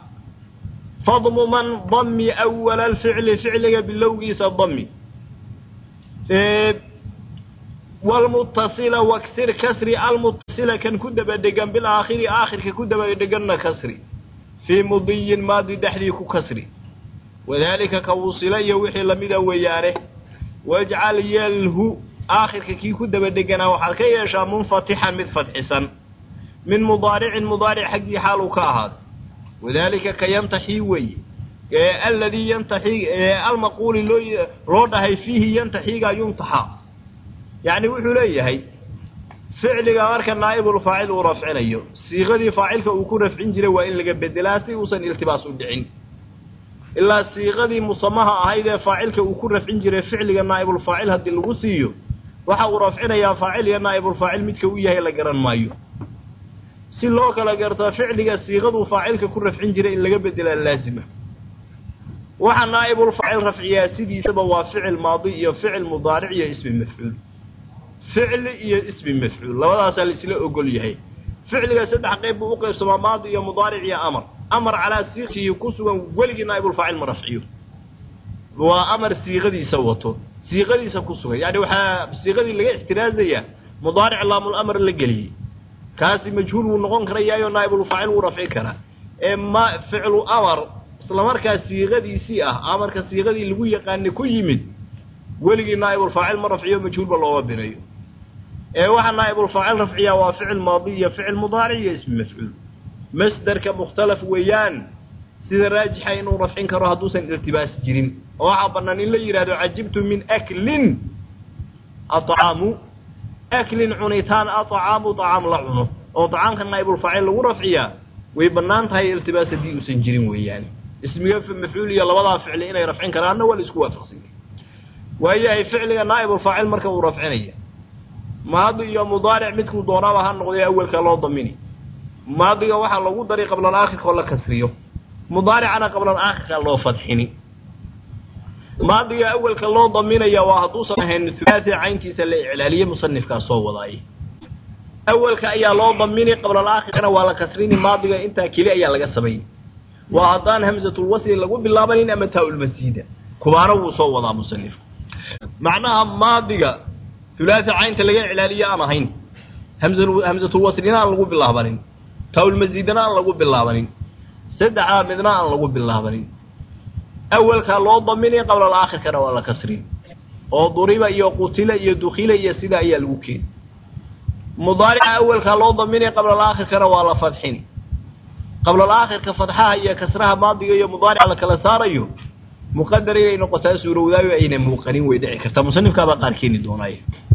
فضم من ضم أول الفعل فعلك باللوغيس الضم إيه والمتصل واكسر كسر المتصل كان كدب دقن بالآخر آخر كدب دقن كسر في مضي ماضي دحديك كسر وذلك كوصل يوحي لمدى وياره واجعل يله آخر كي كدب دقنا وحالك يشا منفتحا من فتحسا من مضارع مضارع حقي حالك هذا وذلك كيمتحي وي الذي ينتحي المقول اللي روده فيه ينتحي ينتحى يعني وحو ليه فعل غارك النائب الفاعل ورفعنيه صيغه فاعلك وكون رفعين جري وان لغا بدلاسي وسن التباس ودعين إلا صيغه مصممه اهيده فاعلك وكون رفعين جري فعل النائب الفاعل هدي لو سيو waxa uu rafcinaya faa'il iyo naa'ibul faa'il midka uu yahay la garan maayo si loo kala garto ficliga siiqadu faa'ilka ku rafcin jiray in laga bedelo laazima waxa naa'ibul faa'il rafciya sidiisaba waa ficil maadi iyo ficil mudaaric iyo ismi maf'uul ficil iyo ismi maf'uul labadaas la isla ogol yahay ficliga saddex qayb uu qaybsama maadi iyo mudaaric iyo amr amr ala siiqi ku sugan waligi naa'ibul faa'il marafciyo waa amr siiqadiisa wato صيغتي كسوغا يعني waxa صيغتي laga ixtiraazaya mudaaric laamul amr la galiye kaasi majhuul uu noqon karayo naa'ibul faa'il uu rafci kara ee ma ficlu amr isla markaa صيغadiisi ah amarka صيغadii lagu yaqaan ku yimid waligi naa'ibul faa'il ma rafciyo majhuul ba loo binayo ee waxa naa'ibul faa'il rafciya waa ficil maadi iyo ficil mudaaric iyo ism maf'uul masdarka mukhtalaf weeyaan sida raajixa inuu rafcin karo haduusan irtibaas jirin waxa banaan in la yiraahdo ajibtu min aklin at'amu aklin cunitaan at'amu ta'am la cuno oo ta'amka naa'ibul faa'il lagu rafciya way banaan tahay irtibaas hadii uusan jirin weeyaan ismiga maf'uul iyo labada ficil inay rafcin karaan wala isku waafaqsan waayahay ficliga naa'ibul faa'il marka uu rafcinaya maadi iyo mudaaric midku doonaba ha noqday awalka loo damini maadiga waxa lagu dari qabla al-aakhir oo la kasriyo mudaaricana qabla al-aakhir loo fadxini maadiga awalka loo daminaya waa haduu sameeyeen thulathi ayntiisa la iclaaliye musannifka soo wadaay awalka ayaa loo damini qabla al-aakhirna waa la kasrini maadiga inta kali ayaa laga sameeyay waa hadaan hamzatul wasl lagu bilaabanin ama taa'ul masjida kubaana wuu soo wadaa musannif macnaha maadiga thulathi aynta laga iclaaliye aan ahayn hamzatul hamzatul waslina lagu bilaabanin taa'ul masjidana lagu bilaabanin saddexa midna aan lagu bilaabanin awalka loo damini qabla al-aakhirna waa la kasrin oo duriba iyo qutila iyo dukhila iyo sida ayaa lagu keen mudaarica awalka loo damini qabla al-aakhirna waa la fadxin qabla al-aakhirka fadhaha iyo kasraha maadiga iyo mudaarica la kala saarayo muqaddariga inuu qotaa suurowdaayo ayna muuqanin way dhici kartaa musannifka ba qaar keeni doonay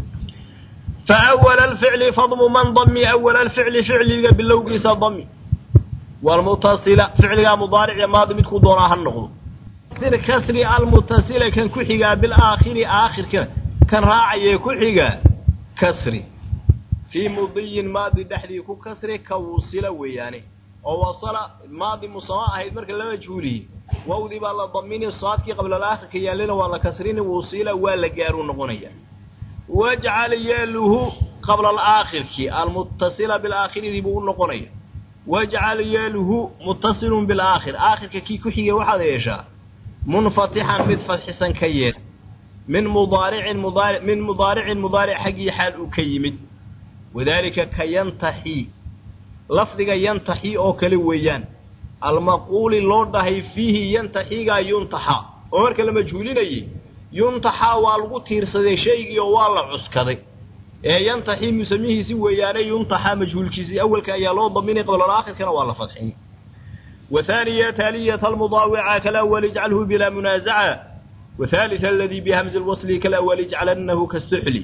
fa awwal al-fi'l fadmu man dammi awwal al-fi'l fi'liga bilowgiisa dammi wal mutasila fi'liga mudaaric ya maadi midku doonaa han noqdo sir kasri al-mutasila kan ku xiga bil aakhiri aakhirka kan raacay ku xiga kasri fi mudhi maadi dhaxli ku kasri ka wusila weeyane oo wasala maadi musamaa ahayd marka la majhuuli wawdi baa la damini saadki qabla al-aakhir yaalina waa la kasrini wusila waa la gaaru noqonaya waj'al yaluhu qabla al-aakhir ki al-muttasila bil aakhiri buu noqonaya waj'al yaluhu muttasilun bil aakhir aakhirka ki ku xiga waxa yeeshaa منفتحا متفتحا كيين من مضارع مضارع من مضارع مضارع حقي حال كيمد وذلك كينتحي لفظ ينتحي او كلي ويان المقول لوده فيه ينتحي ينتحى ومرك لما جوليني ينتحى والغو تيرسدي شيء waa la cuskaday ee ينتحي مسميه سي ويان ينتحى مجهولكيسي اولك ayaa loo daminay qabla aakhirkana waa la fadxin وثانية تالية المضاوعة كالأول اجعله بلا منازعة وثالثا الذي بهمز الوصل كالأول اجعلنه كالسحلي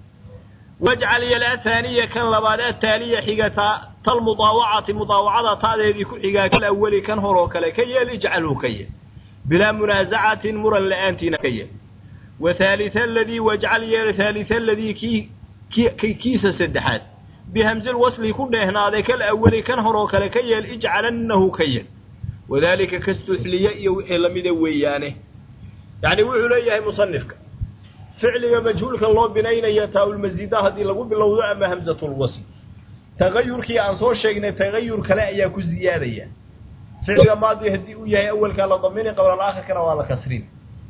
واجعل يلا ثانية كان لبادا التالية حقتا تالمضاوعة مضاوعة تالي حقا كالأول كان هروكلا كي اجعله كي بلا منازعة مرا لآنتنا كي وثالثا الذي واجعل يلا ثالثا الذي كي, كي, كي كيس سدحات بهمز الوصل كله هنا ذاك الأول كان هروك لكي اجعلنه كي وذلك كالسحلية يوحي لمده ويانه يعني وحي ليه مصنفك فعل مجهولك الله بنين يتاو المزيدة هذه لقوا بالله أما همزة الوصل تغير كي أنصور شيئا تغير كلا إياكو الزيادة فعل ماضي هدي وياه أول كان ضميني قبل الآخر كان وعلى كسرين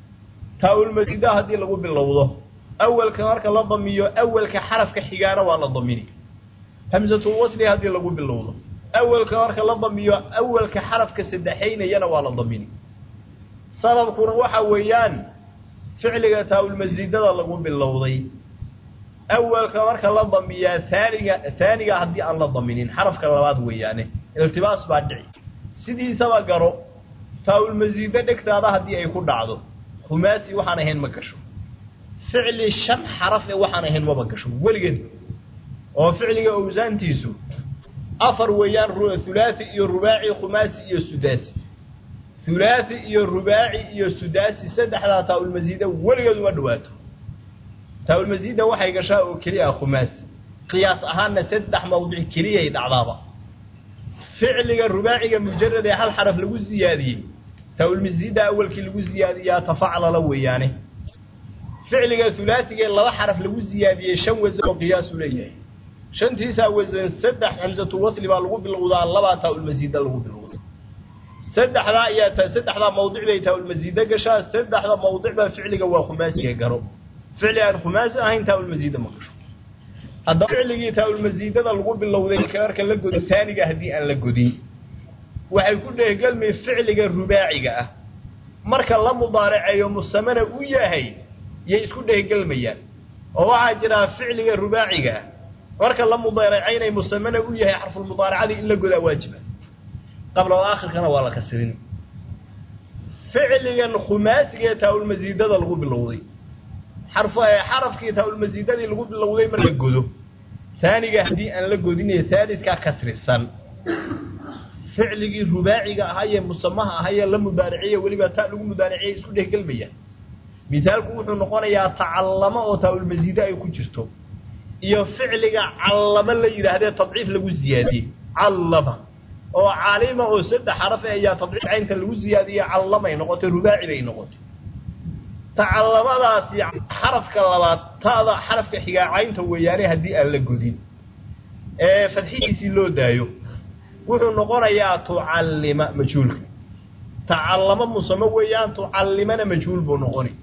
تاو المزيدة هذه لقوا بالله أول كان ضميني أول كحرف كحجارة وعلى ضميني همزة الوصل هذه لقوا باللوضة أول كارك لضمية أول كحرف كسدحين ينوى على الضميني سبب كروحة ويان فعل تاو المزيدة لقوا باللوضة أول كارك لضمية ثانية ثانية هدي عن الضمينين حرف كروات ويانه الالتباس بعدعي سيدي سوا قرو تاو المزيدة دكتارا هدي يكون عضو خماسي وحانهين مكشو فعل الشم حرف وحانهين ومكشو ولقد وفعل أوزان تيسو أفر ويان ثلاثي إيو الرباعي خماسي إيو السداسي ثلاثي إيو الرباعي إيو السداسي سدح لا تاو المزيدة ولقد ودواته تاو المزيدة وحي قشاء كريا خماسي قياس أهانا سدح موضع كريا يدعضابا فعل الرباعي مجرد حال حرف لقو الزيادي تاو المزيدة أول كي لقو الزيادي تفعل لوي يعني فعل الثلاثي الله حرف لقو الزيادي شوز وقياس ليه شنتيسا وزن سدح همزة الوصل بالغو بالغوضاء اللبا تاو المزيدة لغو بالغوضاء سدح لا يا سدح لا موضع لي تاو المزيدة قشا سدح لا موضع بفعل قوا خماسي قرو فعل الخماسي هين تاو المزيدة مقشو هذا فعل تاو المزيدة لغو بالغوضاء كارك لقود الثاني هدي أن لقودي وحيكون له قلمي فعل الرباعي مركا لا مضارع يوم السمنة وياهي يسكون له قلميان وواحد فعل الرباعي marka la mudaaricayna musamana uu yahay xarf mudaaricadi in la goda waajiba qabla aakhir kana wala kasrin ficligan khumaasiga taawul mazidada lagu bilowday xarf xarafki taawul mazidada lagu bilowday marka godo thaniga hadii aan la godinay thaliska kasrisan ficligi rubaaciga ahaye musamaha ahaye la mudaariciye waliba ta lagu mudaariciye isku dhex galmaya misaalku wuxuu noqonayaa ta'allama oo taawul mazida ay ku jirto iyo ficliga callama la yidhaahdee tadciif lagu ziyaadiyey callama oo caalima oo saddex xaraf ayaa tadciif caynta lagu ziyaadiyey callamay noqotay rubaaci bay noqotay tacallamadaasi xarafka labaad taada xarafka xigaa caynta weeyaane haddii aan la godin ee fadxidiisii loo daayo wuxuu noqonayaa tucallima majhuulka tacallama musamo weeyaan tucallimana majhuul buu noqoni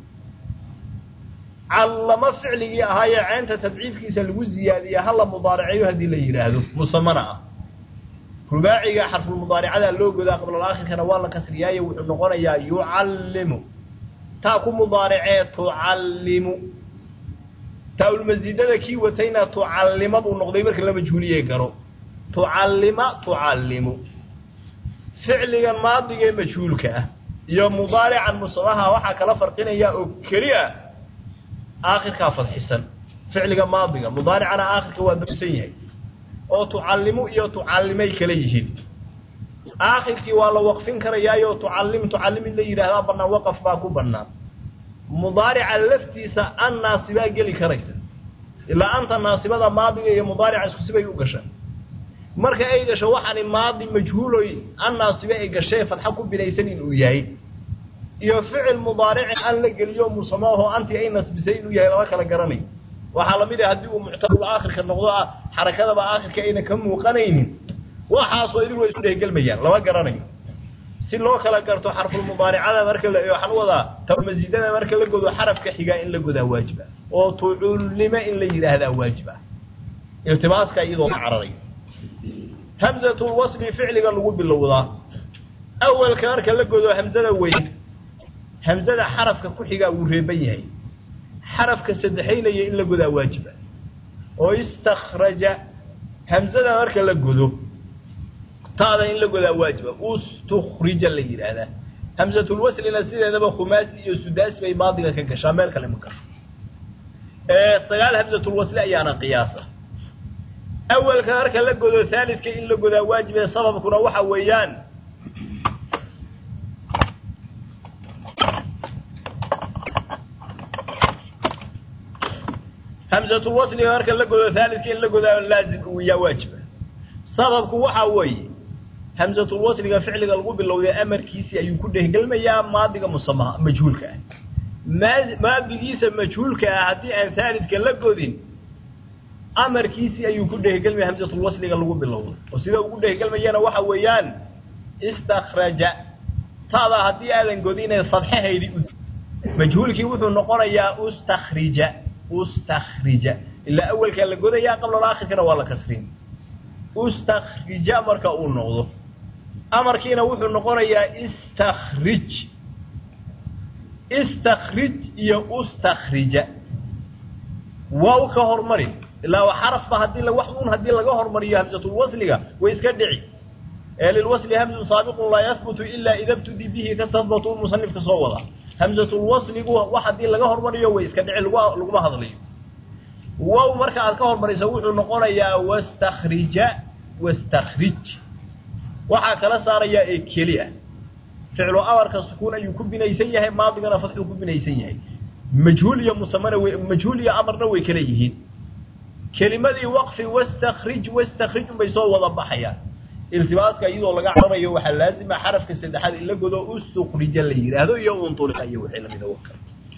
callama ficligii ahaayee caynta tadciifkiisa lagu ziyaadiya hala mudaariceeyo haddii la yidhaahdo musamana ah rubaaciga xarfulmudaaricada loo godaa qablaakhirkana waa la kasriyaaye wuxuu noqonayaa yucallimu taa ku mudaaricee tucallimu taa-ulmasiidada kii watayna tucallima buu noqday marka la majhuuliyey garo tucallima tucallimu ficligan maadiga ee majhuulka ah iyo mudaarican musamaha waxaa kala farqinaya oo keliya aakhirkaa fadxisan ficliga maadiga mudaaricana aakhirka waa damsan yahay oo tucallimu iyo tucallimay kala yihiin aakhirkii waa la waqfin karayaayo tucallim tucallim in la yidhaahdaa bannaan waqaf baa ku bannaan mudaarica laftiisa an naasibaa geli karaysa ilaa anta naasibada maadiga iyo mudaarica isku sibay u gashaan marka ay gasho waxaani maadi majhuuloy an naasibe ay gashee fadxa ku binaysan inuu yahay iyo ficil mudaarici an la geliyo musamaho anti ay nasbisay inuu yahay laba kala garanayo waxaa la mid ah haddii uu muctarul aakhirka noqdo ah xarakadaba aakhirka ayna ka muuqanaynin waxaasoo idin way isku dhehgelmayaan lama garanayo si loo kala garto xarful mudaaricada marka la waxaan wadaa tawmasiidada marka la godo xarafka xiga in la godaa waajib ah oo tucullima in la yiraahdaa waajib ah iltibaaska iyadoo cararay hamzatul wasli ficliga lagu bilowdaa awalka marka la godo hamzada weyn hamzada xarafka ku xiga uu reeban yahay xarafka saddexaynaya in la godaa waajib ah oo istakhraja hamzada marka la godo taada in la godaa waajib ah ustukhrija la yiraahdaa hamzatul waslina sideedaba khumaasi iyo sudaasi bay maadiga ka gashaa meel kale ma gasho ee sagaal hamzatul wasli ayaana qiyaasa awalka marka la godo thaalidka in la godaa waajib ah sababkuna waxa weeyaan hamzatul wasli marka la godo thaalidka in la godaa laazim uu yahay waajib sababku waxa weeye hamzatul wasliga ficliga lagu bilowday amarkiisi ayuu ku dhehgelmayaa maadiga musamaha majhuulka ah maadigiisa majhuulka ah haddii aan thaalidka la godin amarkiisi ayuu ku dhehgelmaya hamzatul wasliga lagu bilowday oo sida ugu dhehgelmayana waxa weeyaan istakhraja taada haddii aadan godin fadxaheedii majhuulkii wuxuu noqonayaa ustakhrija ustakhrija ila awalka la godayaa qabla aakhirkana waa la kasrin ustakhrija marka uu noqdo amarkiina wuxuu noqonayaa istakhrij istakhrij iyo ustakhrija waa ka hormari ilaa xarafba hadii la wax uun hadii laga hormariyo hamzatul wasliga way iska dhici ee lil wasli hamzun sabiqun la yathbutu illa idha ibtudi bihi kastabatu musannif ka soo wada hamzatul wasligu wax hadii laga hormariyo way iska dhici lagu ma hadlayo waaw marka aad ka hormariso wuxuu noqonayaa wastakhrija wastakhrij waxa kala saaraya ee kaliya ficlu amarka sukuun ayuu ku binaysan yahay maadigana fatxu ku binaysan yahay majhuul iyo musamana way majhuul iyo amarna way kala yihiin kalimadii waqfi wastakhrij wastakhrij bay soo wada baxayaan iltibaaska iyadoo laga cararayo waxa laazima xarafka saddexaad in la godo ustukhrija la yiraahdo iyo untuliqa iyo wixii la mid ah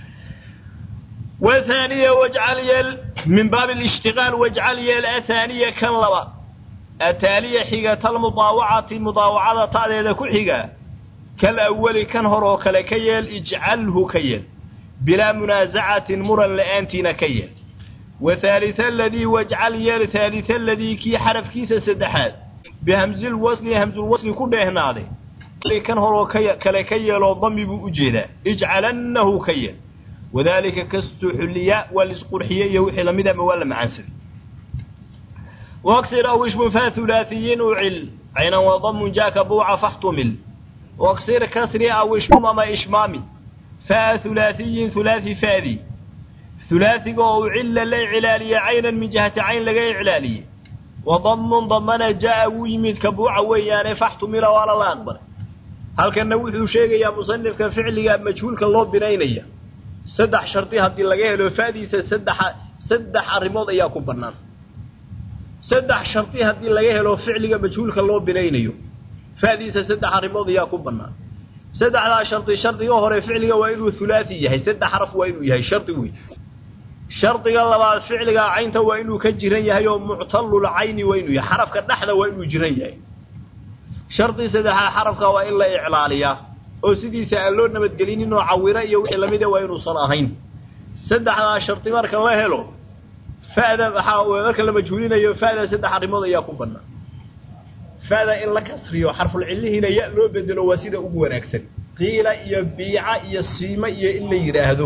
وثانية واجعل يل من باب الاشتغال واجعل يل أثانية كان لبا أتالية حيقة المضاوعة مضاوعة تعديد كحيقة كالأول كان هرو كالكيل اجعله كيل بلا منازعة مرا لأنتين كيل وثالثا الذي واجعل يل ثالثا الذي كي حرف كيس سدحات بهمز الوصل همز الوصل كله هنا عليه كان هرو كالكيل وضم بأجيدا اجعلنه كيل وذلك كاستحلياء والاسقرحية يوحي لمدى مولا معنسل واكسر أو اشم فثلاثيين وعل عينا وضم جاك بوع فاحتمل واكسر كسري أو اشم ما إشمامي فثلاثي ثلاثي فاذي ثلاثي وعل لا علالية عينا من جهة عين لغاية علالية وضم ضمنا جاء ويمد كبوع ويانا فاحتمل ولا لا أكبر هل كان نوحي شيء يا مصنف كفعل يا مجهول كالله بنينيه saddex sharti hadii laga helo faadiisa saddex saddex arrimood ayaa ku bannaan saddex sharti haddii laga helo ficliga majhuulka loo binaynayo faadiisa saddex arrimood ayaa ku bannaan saddexdaa sharti shardiga hore ficliga waa inuu thulathi yahay saddex xaraf waa inuu yahay shardi weyn shardiga labaad ficliga caynta waa inuu ka jiran yahay oo muctallul cayni waa inuu yahay xarafka dhexda waa inuu jiran yahay shardi saddexaad xarafka waa in la iclaaliyaa oo sidiisa aan loo nabadgelinin oo cawira iyo wixii lamid ah waa inuusan ahayn saddexdaa sharti marka la helo faada waxa marka la majhuulinayo faada saddex arrimood ayaa ku bannaan faada in la kasriyo xarful cillihina ya loo bedelo waa sida ugu wanaagsan qiila iyo biica iyo siima iyo in la yiraahdo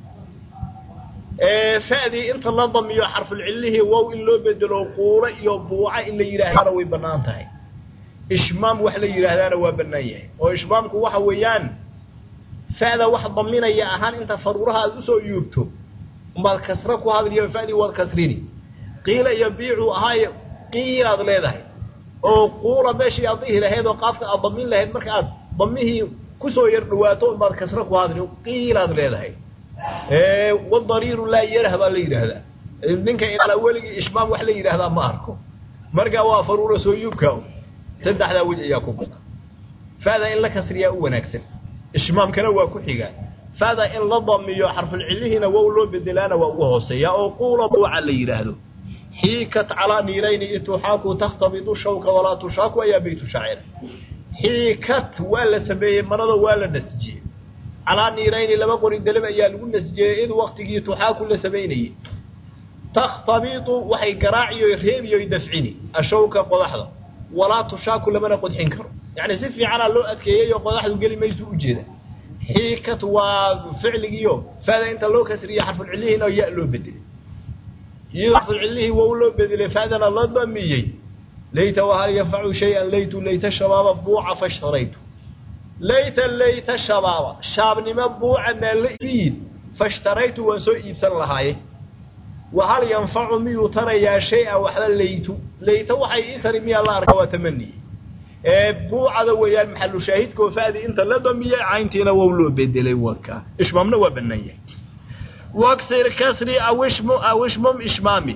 ee faadi inta la damiyo xarful cillihi wow in loo bedelo quula iyo buuca in la yiraahdo way bannaan tahay ishmaam wax la yiraahdana waa bannaan yahay oo ishmaamku waxa weeyaan faada wax daminaya ahaan inta faruuraha aad u soo yuubto umbal kasra ku hadliyo faadi wad kasrini qiila iyo biicu ahay qiilaad leedahay oo quula meeshii aad dhihi lahayd oo qaafka aad damin lahayd marka aad damihii ku soo yar dhawaato umbal kasra ku hadliyo qiilaad leedahay ee wadariiru la yarhaba la yiraahdaa ninka ila waligi ishmaam wax la yiraahdaa ma arko marka waa faruura soo yuubka saddexda wajh ayaa ku badan faada in la kasriya u wanaagsan ishmaamkana waa ku xiga faada in la damiyo xarful cillihina waa loo bedelaana waa ugu hooseeya oo quula buuca la yiraahdo hiikat ala niirayni ituhaaku takhtabidu shawka wala tushaku ya baytu shaa'ir hiikat wala sameeye marada wala nasjiye ala niirayni laba qori dalab ayaa lagu nasjiye id waqtigii tuhaaku la sameeyay takhtabidu waxay garaaciyo reebiyo dafcini ashawka qodaxda wala tushaku lama qodxin karo يعني si fiican loo adkeeyo qodaxdu gali mayso u jeeda hiikat waa ficligiyo faada inta loo kasriyo xarful cillihina ya loo bedel xarful cillihi waa loo bedel faadana la damiyay layta wa hal yaf'u shay'an laytu layta shababa buu'a fashtaraytu layta layta shababa shaabnima buu'a malid fashtaraytu wa soo iibsan lahaay wa hal yanfa'u mi yutaraya shay'a wa hal laytu layta waxay isari mi Allah arka wa tamani buucada weeyaan maxallu shaahidko faadi inta la damiyay cayntiina waa loo bedelay waka ishmaamna waa bannaayay waksir kasri awishmu awishmum ishmaami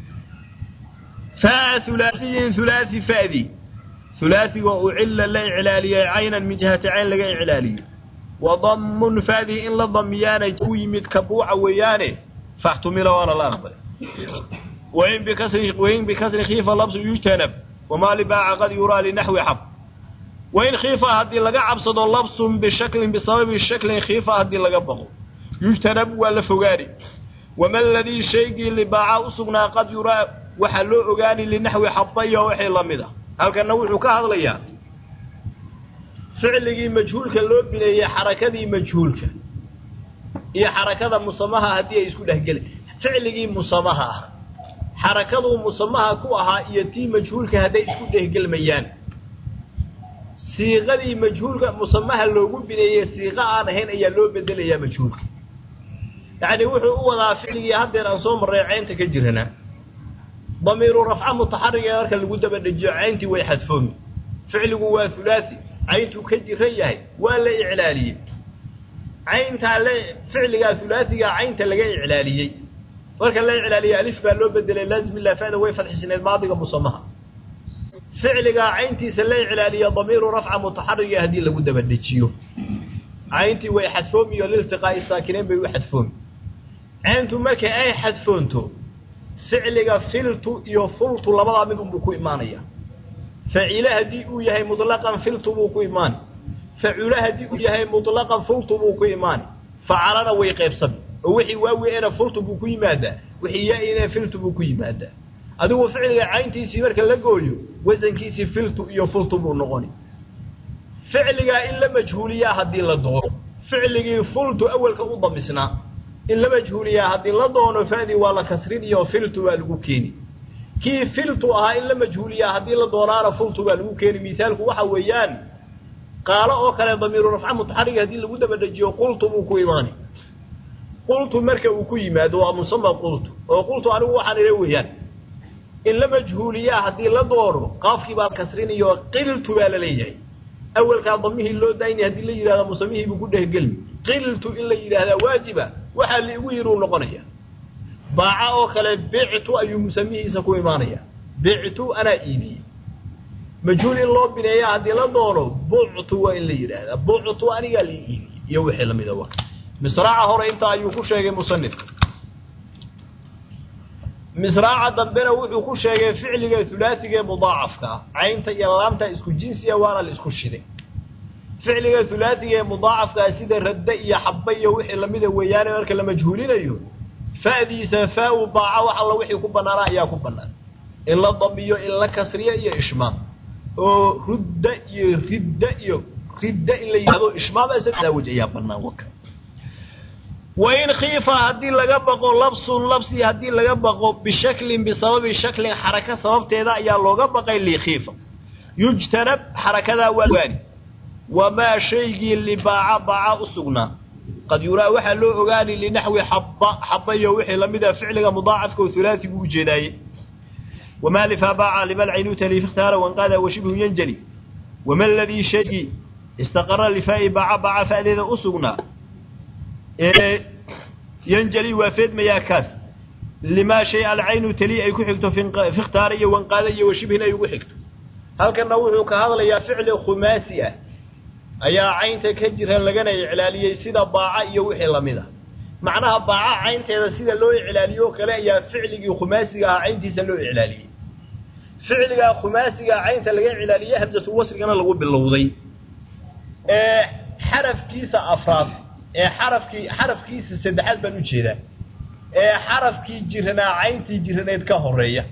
fa thulathi thulathi faadi thulathi wa u'illa la i'laliya aynan min jihati ayn laga i'laliyo wa dammun faadi in la damiyana ku yimid ka buuca weeyaane fahtumila wala la aqbal wa in bi kasri wa in bi kasri khifa labsu yujtanab وما لباع قد يرى لنحو حب وإن خيفة هدي لقى عبصد اللبس بشكل بسبب الشكل خيفة هدي لقى بغو يجتنب ولا فقاري وما الذي شيء اللي باع أصبنا قد يرى وحلو أغاني لنحو حبية وحي لمدة هل كان نوع كهذا ليا فعلي مجهولك اللوب بني حركة مجهولك هي حركة مصمها هدي يسكن هجل فعلي مصمها حركته مصمها ku ahaa iyo tii majhuulka haday isku dhehgelmayaan siiqadii majhuulka musamaha loogu bineeyay siiqa aan ahayn ayaa loo bedelayaa majhuulka yaani wuxuu u wadaa ficiligi hadeer aan soo maray caynta ka jirana damiiru raf'a mutaharrik marka lagu daba dhajiyo cayntii way xadfoon ficiligu waa thulathi cayntu ka jiran yahay waa la i'laaliyay caynta la ficiliga thulathiga caynta laga i'laaliyay marka la ilaaliyo alif baa loo bedelay laazim la faada way fadxisneed maadiga musamaha ficliga cayntiisa la ilaaliyo damiiru raf'a mutaharrik hadii lagu daba dhajiyo cayntii way xadfoomiyo liltiqaa'i saakinayn bay u xadfoom cayntu marka ay xadfoonto ficliga filtu iyo fultu labada mid uu ku iimaanaya fa'ila hadii uu yahay mutlaqan filtu uu ku iimaan fa'ula hadii uu yahay mutlaqan fultu uu ku iimaan fa'alana way qaybsan وحي واوي انا فلت بو ku yimaada wixii yaayna filtu buu ku yimaada adigu ficilka cayntiisi marka la gooyo wasankiisi filtu iyo fultu buu noqoni ficilka in la majhuuliya hadii la doono ficilkii fultu awalka u damisna in la majhuuliya hadii la doono faadi waa la kasrin iyo filtu waa lagu keeni kii filtu ah in la majhuuliya hadii la doonaana fultu waa lagu keeni miisaalku waxa weeyaan qaala oo kale damiiru raf'a mutaharrik hadii lagu daba dhajiyo qultu buu ku iimaani قلت مركا وكو يمادو ومسمى قلت وقلت أنا وحن إلويان إن لما جهوليا هدي لا دورو قافكي باب كسرين يو قلت ولا ليجي أول كان ضميه اللو دايني هدي اللي هذا مسميه بقوله قلم قلت إلا إذا هذا واجبة وحل يويرون نقنية باع أو كلا بعت أي مسميه سكوي مانيا بعت أنا إيدي مجهول الله بنيا هذه لا دوره بعت وإلا يرى بعت أنا قال إيدي يوحي لم يدوق مصراع هور أنت أيوكو شيء مصنف مصراع دبنا وحكو شيء فعل ثلاثي مضاعف كا عينت يلامتا اسكو جنسية وانا الاسكو شدي فعل ثلاثي مضاعف كا سيدا رد يا حبية وحي لميدا ويانا مركا لمجهولين أيوه فأدي سفاء وباعة وحلا وحي كبنا رأيا كبنا إلا ضميو إلا كسرية يا إشمام رد يا رد يا رد إلا يهدو إشمام أسد لا وجه يا بنا وكا وإن خيف هدي لقبقو لبس لبسي هدي لقبقو بشكل بسبب شكل حركة سبب تيدا يا لقبقى اللي خيفة يجتنب حركة والواني وما شيء اللي باع باع أسقنا قد يرى وحى له أغاني لنحو حبة حبة يوحي لمدى فعل مضاعف كوثلاثي بوجداي وما لفا باع لما العين تلي اختار وانقاد وشبه ينجلي وما الذي شيء استقر لفاء باع باع فأذا أسقنا إيه ينجلي وفيد مياكاس لما شيء العين تلي أي كحكته في اختاري وانقاذي وشبهنا يكحكته هل كان نوعه كهذا يا فعل خماسية أي عين تكجر لجنا إعلالية سيدا باع يوحي لمده معناها باع عين تيدا سيدا لو إعلالية كلا يا فعل خماسية عين تيسلو إعلالية فعل خماسية عين تلقى إعلالية همزة الوصل كان لغو باللوضي إيه حرف كيس أفراد إيه حرف كي حرف كيس سدحات بنو جيدا إيه حرف كي جرنا عين تي جرنا يتكهرية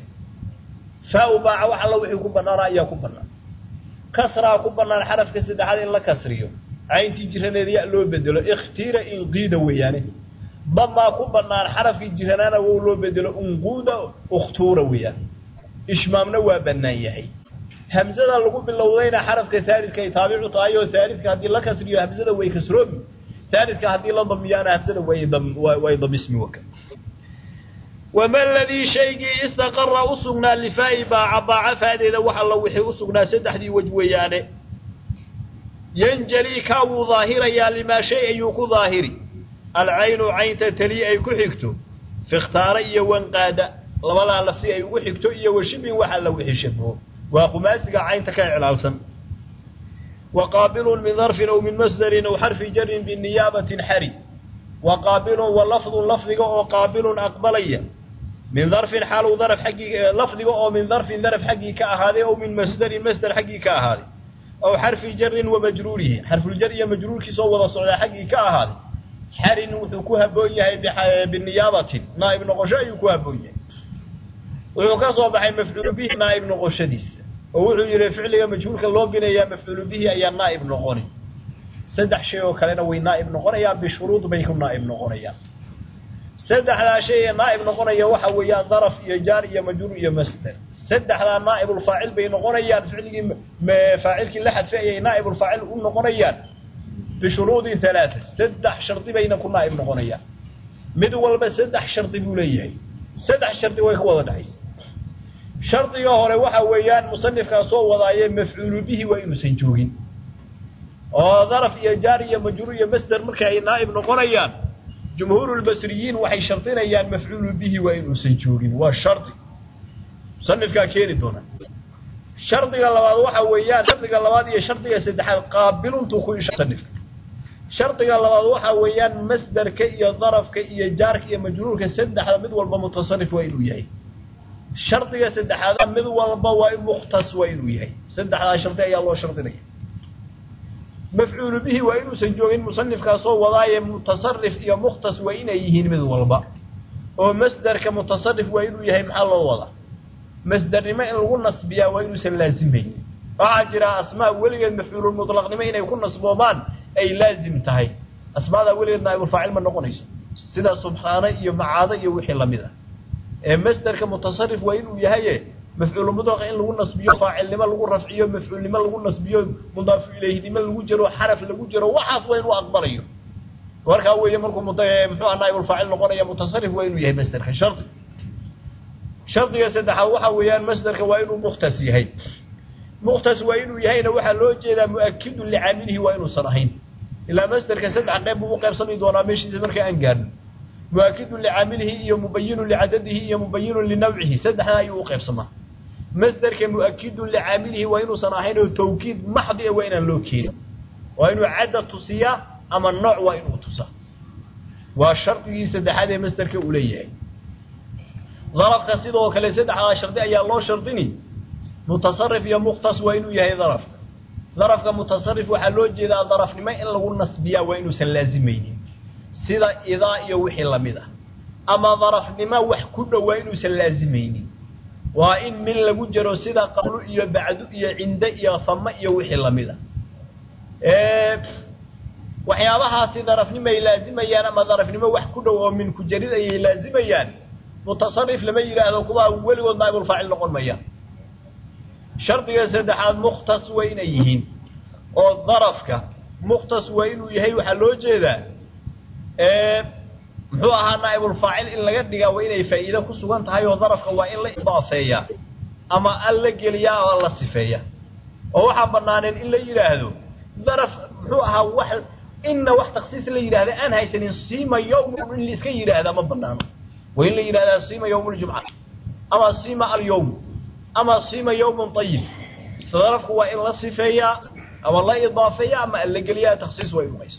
فأباع وحلا وحي كبنا رأيا كبنا كسرا كبنا الحرف كسدحات إلا كسريو عين تي جرنا يألو بدلو اختير إنقيد وياني ضما كبنا الحرف كي جرنا وولو بدلو انقود اختور وياني إشمامنا وابنايهي همزة لغو باللوضين حرف كثالث كي تابعو طايو ثالث كهدي الله كسريو همزة ويكسرون ثالث كهدي الله ضميانا همزة ويضم, ويضم اسمي وكا وما الذي شيء استقر أسقنا لفاء باع باع فهذا وحل وحي أسقنا سدح دي وجويانه ينجلي كاو ظاهرا يا لما شيء يكو ظاهري العين عين تتلي أي كحكتو في اختاري وانقاد لولا لفي أي وحكتو إيا وشبه وحل وحي شبه وخماسك عين تكاي علالسا وقابل من ظرف أو من مصدر أو حرف جر بالنيابة حري وقابل واللفظ لفظ وقابل أقبليا من ظرف حال ظرف حقي لفظ أو من ظرف ظرف حقي كهذا أو من مصدر مصدر حقي كهذا أو حرف جر ومجروره حرف الجر مجرور كسوة صعود حقي كهذا حر وثكوها بويه بالنيابة نائب نقشاء يكوها بويه ويقصوا بحي مفعول به نائب نقشديس ووحو يرى فعل مجهول كالله بنيا مفعول به أي نائب نقوني سدح شيء وكلنا وي نائب نقونيا بشروط بيكم نائب نقونيا سدح لا شيء نائب نقونيا وحا ويا ظرف يا جار يا مجرور يا مصدر سدح لا نائب الفاعل بين نقونيا فعل فاعلك لحد في نائب الفاعل نقونيا بشروط ثلاثة سدح شرط بينكم نائب نقونيا مدول بس سدح شرط بوليه سدح شرط ويكو ودا دحيس شرطiga hore waxa weeyaan musannifka soo wadaayay mafcuul bihi wa inuu san joogin oo daraf iyo jaar iyo majruur iyo masdar marka ay naa'ib noqonayaan jumhuurul basriyiin waxay shartinayaan mafcuul bihi wa inuu san joogin waa sharti musannifka keeni doona shartiga labaad waxa weeyaan shartiga labaad iyo shartiga saddexaad qaabiluntu ku musannifka shartiga labaad waxa weeyaan masdarka iyo darafka iyo jaarka iyo majruurka saddexda mid walba mutasarrif waa inuu yahay شرطية سدح هذا مذ والبواء مختص وإنه يهي سدح هذا شرطية يا الله شرطية مفعول به وإنه سنجوين مصنف كاسو وضايا متصرف يا مختص وإنه يهين مذ والباء ومصدر كمتصرف وإنه يهي محل الوضع مصدر ما إن يكون نصبيا وإنه سلازمه أعجر أسماء ولي المفعول المطلق لما إن يكون نصبوبان أي لازم تهي أسماء ذا ولي النائب الفاعل من نقونيس سيدا سبحانه يمعاضي يوحي لمده مصدر كمتصرف وإنه يهي مفعول مطلق إن لغو نصبيه فاعل لما لغو رفعيه مفعول لما لغو نصبيه مضاف إليه لما لغو جرو حرف لغو جرو وحط وإنه أكبريه وركا هو يمركو مفعول نائب الفاعل نقول متصرف وإنه يهي مصدر شرط شرط يسدح وحا ويان مصدر وإنه مختص يهي مختص وإنه يهي وحا لو جيدا مؤكد لعامله وإنه صنحين إلا مصدر كسدح قيب وقيب صني دونا ماشي مركا أنقان مؤكد لعامله هي مبين لعدده هي مبين لنوعه سدحنا يوقف سما مصدر كمؤكد لعامله وإنه صناحين توكيد محض وإن اللوكين وإنه عدد تصيا أما النوع وإنه تصا والشرط يسد هذا مصدر كأوليه ظرف قصيده وكلا سدح على شرط يا الله شرطني متصرف يا مختص وإنه يهي ظرف ظرف كمتصرف وحلوج إذا ظرف ما إلا هو النصبية وإنه سلازمين سيدا إذا يوحي لمده أما ظرف لما وحكود وإنه سلازمين وإن من لجرو سيدا قبل إيا بعد إيا عند إيا ثم يوحي لمده إيه وحيالها سيدا ظرف لما يلازميان أما ظرف لما وحكود ومن كجريد يلازميان متصرف لما يلازم كما أول والنائب الفاعل نقول ميان شرط يسدحاد مختص وين يهين او ظرفك مختص وين يهي waxa loo jeedaa ee muxuu ahaa naa'ib al-faa'il in laga dhiga waa inay faa'iido ku sugan tahay oo darafka waa in la idaafeeya ama alla geliya oo la sifeeya oo waxa banaanen in la yiraahdo daraf muxuu ahaa wax inna wax takhsiis la yiraahdo aan haysanin siima yawm in la iska yiraahdo ma banaano waa in la yiraahdo siima yawm al-jum'a ama siima al-yawm أما صيم يوم طيب فظرفه وإن لا صفية أو الله إضافية أما اللي قليها تخصيص وإن ميس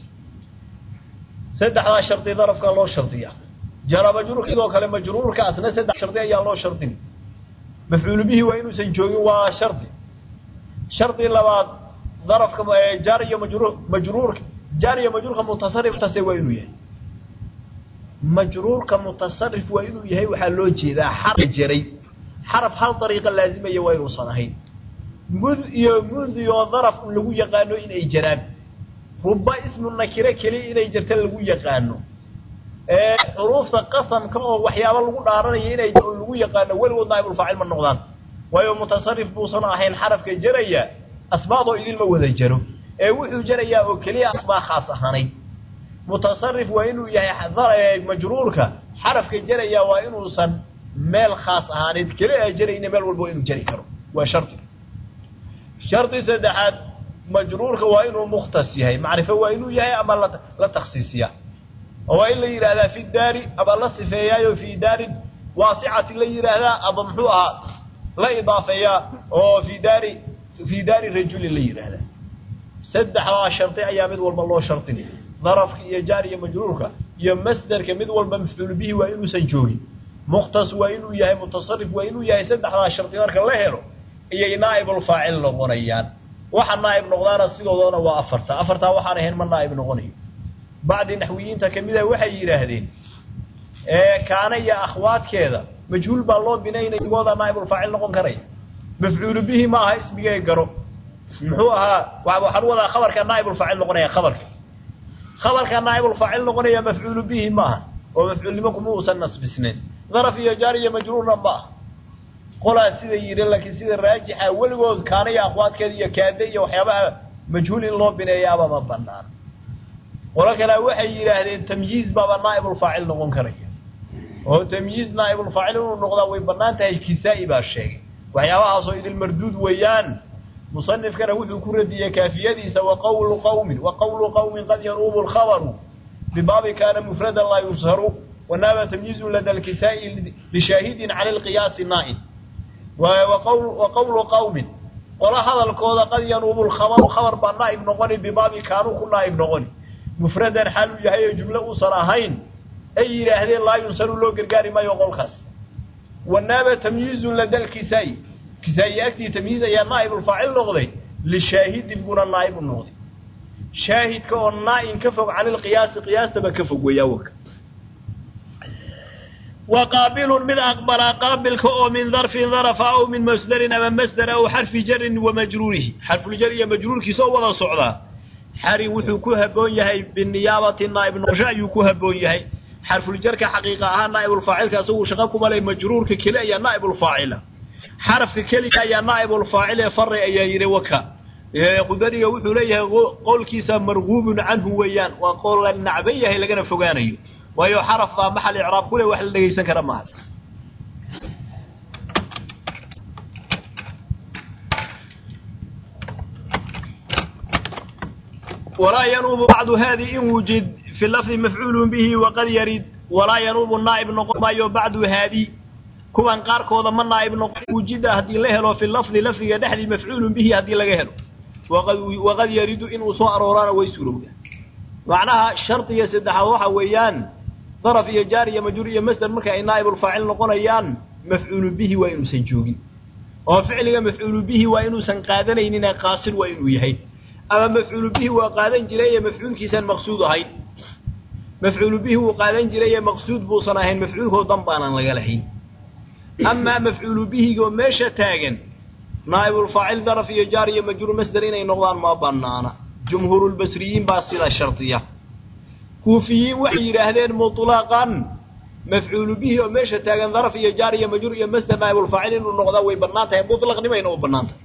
سدح لا شرطي ظرف قال له شرطية جرى مجرور كذا وكلام مجرور كأسنا سدح شرطية يا الله شرطين مفعول به وإنه سنجوي وشرطي شرطي لبعض ظرف كما جاري مجرور مجرور جاري مجرور كمتصرف تسوي إنه يه مجرور كمتصرف وإنه يه وحلوجي ذا حرف جري حرف هل طريقة لازمة يوين صناهين مذ يمذ يظرف لو يقانو إن إجران رب اسم النكرة كلي إن إجرت لو يقانو اه حروف قسم كما وحياة لو دارني إن لو يقانو ولو نائب الفاعل من نقدان ويو متصرف بو صناهين حرف كجريا أسباطه إذن موذا جرو اه وحو جريا وكلي أسباط خاصة هاني متصرف وإنه يحضر مجرورك حرف كجريا وإنه صن ميل خاص هانيد كلي جرينا ميل والبو إنه جري كرو وشرطي شرطي سدحات مجرورك وإنه مختص يهي معرفة وإنه يهي أما لا تخصيص يهي وإلا يرى في الدار أما لا صفية في دار واسعة لا يرى أضمحوها لا إضافية وفي دار في دار الرجل لا يرى سدح شرطي أيام والله شرطي ظرف يا جاري يا مجرورك يا مصدر كمد والمفعول به وإنه سنجوي مختص وإنه يهي متصرف وإنه يهي سدح لا شرطي ذلك الله هيرو إيه نائب الفاعل لغنيان وحن نائب نغنان السيقودون وأفرتا أفرتا وحن هين من نائب نغني بعد نحويين تكميدا وحي يراهدين إيه كان يا أخوات كذا مجهول بالله بنين يقوضا نائب الفاعل نغن كري مفعول به معها اسمه يقرأ محوها وحن وضع خبر كان نائب الفاعل نغني خبر خبر كان نائب الفاعل نغني مفعول به معها ومفعول لمكم موسنس بسنين ظرف يا جاري مجرور معها قولها سيدة يرين لكن سيدة راجحة ولغوذ كان يا أخوات كذي يكادي وحيابها مجهول الله بنا يابا ما بنان ولكن لا وحي يراهدين تمييز بابا نائب الفاعل نغن كريا وهو تمييز نائب الفاعل نغضا ويبنان تهي كسائي باشيغي وحيابها صيد المردود ويان مصنف كان وحي كردي كافيدي سوى قول قوم وقول قوم قد يروب الخبر بباب كان مفردا لا يظهر ونابا تمييز لدى الكسائي لشاهد على القياس النائب وقول وقول قوم ولا هذا الكود قد ينوب الخبر خبر بالنائب نغني بباب كانوا كل نائب نغني مفردا حال يحيى جمله صراحين اي راهدين لا ينسر له غرغاري ما يقول خاص والنابه تمييز لدى الكسائي كسائياتي تمييز يا نائب الفاعل نغدي للشاهد يكون النائب النغدي شاهد كون نائب كفق عن القياس قياس تبكفق وياوك وقابل من أقبل قابل كأو من ظرف ظرف أو من مصدر أو مصدر أو حرف جر ومجروره حرف الجر مجرور كسو ولا صعدا حري وحكوها بونيهي بالنيابة النائب نرجع يكوها بونيهي حرف الجر كحقيقة نائب الفاعل كسو شغلكم عليه مجرور ككلا يا نائب الفاعل حرف كلا يا نائب الفاعل فر يا يروكا قدري يوحو ليه قول كيسا مرغوب عنه ويان وقول النعبيه لقنا فوقانيه ويو حرف محل إعراب كله وحل لقيسا كرمها ولا ينوب بعد هذه إن وجد في اللفظ مفعول به وقد يريد ولا ينوب النائب نقول ما يبعد هذه كوان قاركودا ما نائب نقول وجد هذه له في اللفظ لفظ دحدي مفعول به هذه لغا هلو وقد وقد يريد إن سو أروران ويسولو معناها الشرط يسدح waxa weeyaan ضرف iyo jaar iyo majruur iyo masdar marka ay naa'ib al-faa'il noqonayaan maf'uul bihi waa inuu san joogin oo ficliga maf'uul bihi waa inuu san qaadanaynin qaasir waa inuu yahay ama maf'uul bihi waa qaadan jiray maf'uulkiisan maqsuud ahayn maf'uul bihi waa qaadan jiray maqsuud buu san ahayn maf'uulkoo dan baanan laga lahayn ama maf'uul bihi oo meesha taagan naa'ib al-faa'il ضرف iyo jaar iyo majruur masdar inay noqdaan ma banaana جمهور البصريين باصلة الشرطية كوفيين وحي يراهدين مطلقا مفعول به وميشة تاغن ظرف يا جار يا مجرور يا مصدر نائب الفاعل انه نقضا وي بنانته مطلق نما انه بنانته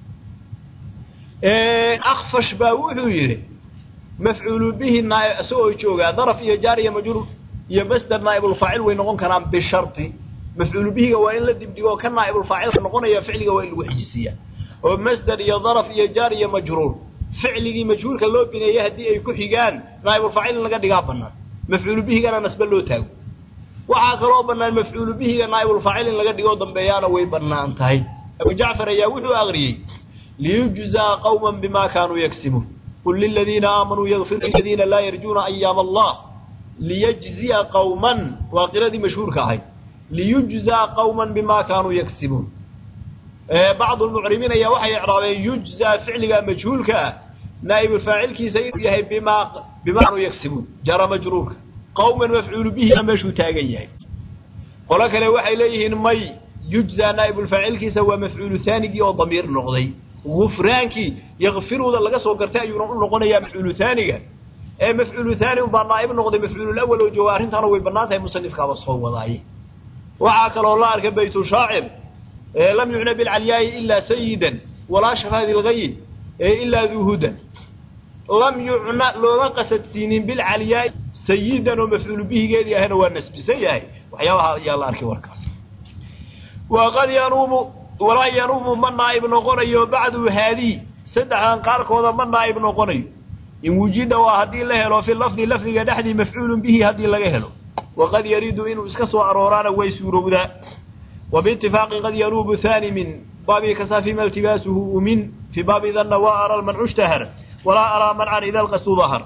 ايه اخفش باوحو يري مفعول به نائب سو جوغا ظرف يا جار يا مجرور يا مصدر نائب الفاعل وي نقون كران بالشرط مفعول به وان لا دبدغو كان نائب الفاعل نقونيا فعليا وين لو خجيسيا ومصدر يا ظرف يا جار يا مجرور فعلي مجهول كلو بنيه هدي اي ku xigaan naayib faa'il laga dhigaa banaan maf'uul bihi gana nasba loo taago waxa kale banaan maf'uul bihi gana naayib faa'il laga dhigo dambeeyana way banaan tahay Abu Ja'far ayaa wuxuu aqriyay liyujza qawman bima kanu yaksibun qul lil ladina amanu yaghfir lil ladina la yarjuna ayyam Allah liyajzi qawman wa qiradi mashhuurka ahay liyujza qawman bima kanu yaksibun بعض المعربين يا وحي إعرابي يجزى فعلها مجهولك نائب الفاعل كي سيد يهي بما بما يكسبون جرى مجرور قوما مفعول به أما شو تاقيه ولك لو وحي إليه مي يجزى نائب الفاعل كي سوى مفعول ثاني أو ضمير نقضي غفرانك يغفره ذا لقص وقرتاء يقولون يا مفعول ثاني اي مفعول ثاني وبعد نائب نقضي مفعول الأول وجوارين تنوي بناتها مصنف كابصفه وضعي وعاكل الله أركب بيت شاعر لم يعنى بالعلياء إلا سيدا ولا شفاذ الغي إلا ذو هدى لم يعنى لو نقصت سنين بالعلياء سيدا ومفعول به قيدي أهنا والنسب سيئة وحياها يا الله أركي وركا وقد ينوم ولا ينوم من نائب نقري وبعد هذه سدحا قارك وضا من نائب نقري إن وجد وهدي الله في اللفظ لفظ نحدي مفعول به هدي الله وقد يريد إنه اسكسوا أرورانا ويسوروا ذا وباتفاق قد يروب ثاني من باب كسافي ما التباسه ومن في باب ذن وأرى المنع اشتهر ولا أرى منعا إذا القصد ظهر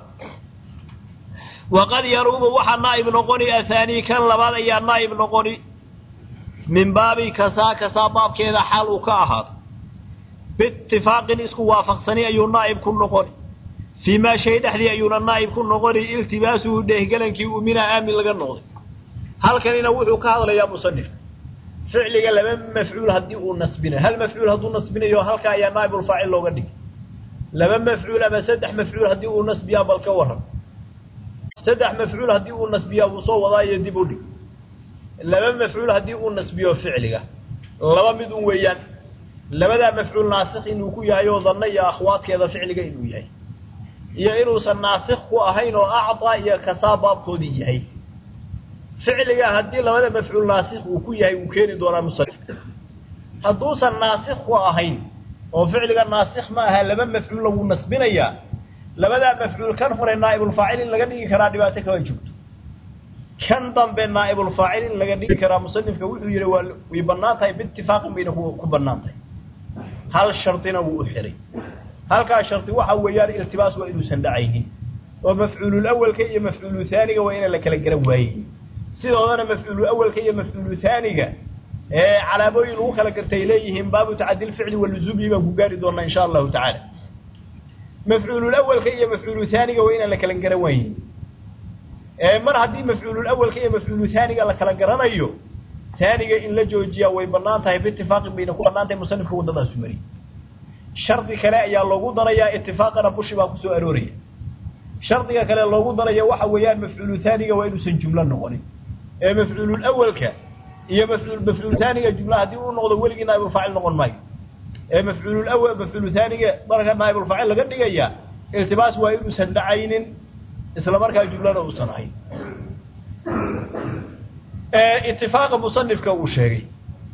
وقد يروب وحى النائب نقوني ثاني كان لبعض أي النائب نقوني من باب كسا كسا باب كذا حال وكاهر باتفاق اسكو وافقسني أي النائب كن نقوني فيما شهد أحلي أي النائب كن نقوني التباسه ده قلنكي ومن آمن لغا نقضي هل كان ينوحو كهذا يا مصنف فعلي لما مفعول هدي ونسبنا هل مفعول هدو نسبنا يو هل كا يا نائب الفاعل لو غدي لما مفعول ما سدح مفعول هدي ونسبيا بالك ورم سدح مفعول هدي ونسبيا وصو ودا يديبودي لما مفعول هدي ونسبيا فعليga laba mid un weeyaan labada mafcuul naasikh inuu ku yahay oo dhanaya akhwaadkeeda ficliga inuu yahay iyo inuu san naasikh ku ahayn oo aacta iyo kasaababkoodii yahay فعليا هدي لبدا مفعول ناسخ وكو يahay uu keeni doona musannif haduu san naasikh ku ahayn oo ficliga naasikh ma aha laba mafcuul lagu nasbinaya labada mafcuul kan hore naa'ibul faa'il laga dhigi kara dhibaato ka joogto kan dambe naa'ibul faa'il laga dhigi kara musannifka wuxuu yiri way banaatay bittifaaq baynahu ku banaatay hal shartina uu xiray halka sharti waxa weeyaan iltibaas waa inuu san dhacaynin oo mafcuul awwal ka iyo mafcuul thaniga waa in la kala garan waayay سيدنا مفعول أول كي مفعول ثاني على بوي لو kala gartay leeyihim baabu ta'dil fi'li wal luzubi ba ku gaari doona insha Allah ta'ala مفعول الأول كي مفعول ثاني وين la kala garan waayay ee mar hadii mafcuul الأول كي مفعول ثاني la kala garanayo ثانيga in la joojiya way banaan tahay bittifaaq bayna ku banaantay musannifka wadada sumari shardi kale ayaa loogu darayaa ittifaaqana bushi baa ku soo arooriyay shardiga kale loogu darayaa waxa weeyaan mafcuul ثانيga waa inuu san jumla noqonin مفعول الأول ك هي مفعول مفعول ثاني الجملة هذه ونقضي ولقي نائب الفاعل نقول ماي مفعول الأول مفعول ثاني درجة نائب الفاعل لقد جاء التباس وين سند عين إسلام مركز الجملة لو صنعين اتفاق مصنف كوشري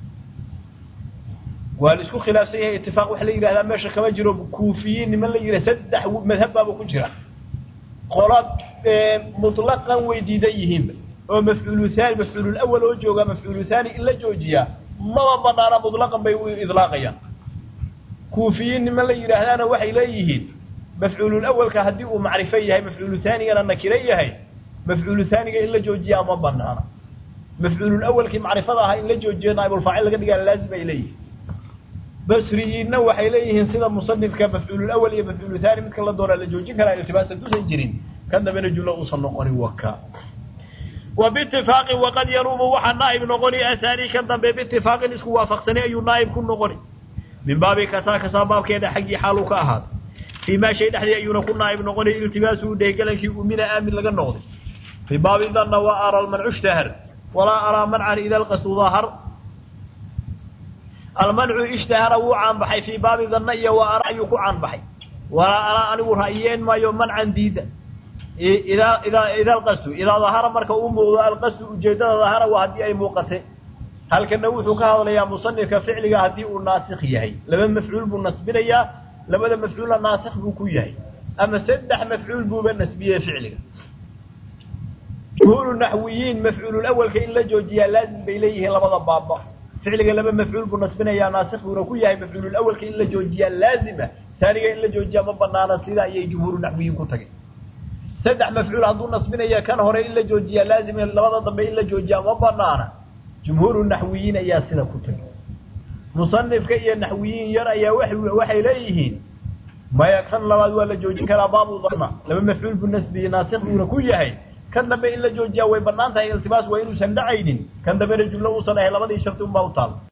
والاسكو خلاف سيء اتفاق وحلي إلى هذا ماشي كما جروا كوفيين من اللي يسدح مذهب أبو كجرا قراب مطلقا ويديديهم oo mafcuul thani mafcuul awwal oo jooga mafcuul thani illa joojiya ma banaana mutlaqan bay u idlaaqayaan kuufiyiin ma la yiraahdana waxay leeyihiin mafcuul awwal ka hadii uu macrifo yahay mafcuul thani ana nakira yahay mafcuul thani ga illa joojiya ma banaana mafcuul awwal ki macrifada ah illa joojiya naibul faa'il laga dhigaa laazim ay leeyihiin basriyiinna waxay leeyihiin sida musannifka mafcuul awwal iyo mafcuul thani mid kala doona la joojin kara iltibaas duusan jirin كذا بين جملة أوصل نقني وكا وباتفاق وقد يروم وحى النائب نقني أثاني كذا باتفاق اسكو وافق سنة أي النائب كن نقني من باب كسا كسا باب كذا حقي حالك أهاد فيما شيء نحن أيون كن نائب نقني التباسه ديكلا كي أمين آمن لغا نقني في باب ذن وأرى المنع اشتهر ولا أرى منعا إذا القصد ظاهر المنع اشتهر وعن بحي في باب ذن وأرى يكو عن بحي ولا أرى أن رأيين ما يمنع ديدا إذا إذا إذا القصد إذا ظهر مركه أمه القصد وجد ظهر وهدي أي موقته هل كان نوثك هذا يا مصنف كفعل هدي الناسخ يهي لما مفعول بالنسب ليا لما مفعول الناسخ بكويه أما سدح مفعول بالنسبية فعله جمهور النحويين مفعول الأول كإلا جوجيا لازم بإليه لبض بابا فعله لما مفعول بالنسب ليا ناسخ بكويه مفعول الأول كإلا جوجيا لازمة ثاني إلا جوجيا مبنانا سيدا أي جمهور النحويين كنتك سدح مفعول عضو نصبنا كان هو إلا جوجيا لازم لبض ضم إلا جوجيا مبنانا جمهور النحويين يا سيدا كنتك مصنف كي النحويين يرى يا وحي وحي إليهين ما يكن لبض ولا جوجيا كلا باب ضمه لما مفعول بالنسبة ناسخ وركويه هي كان دم إلا جوجيا ويبنانتها التباس وإنه سندعين كان دم الجملة وصلها لبض شرط باوطال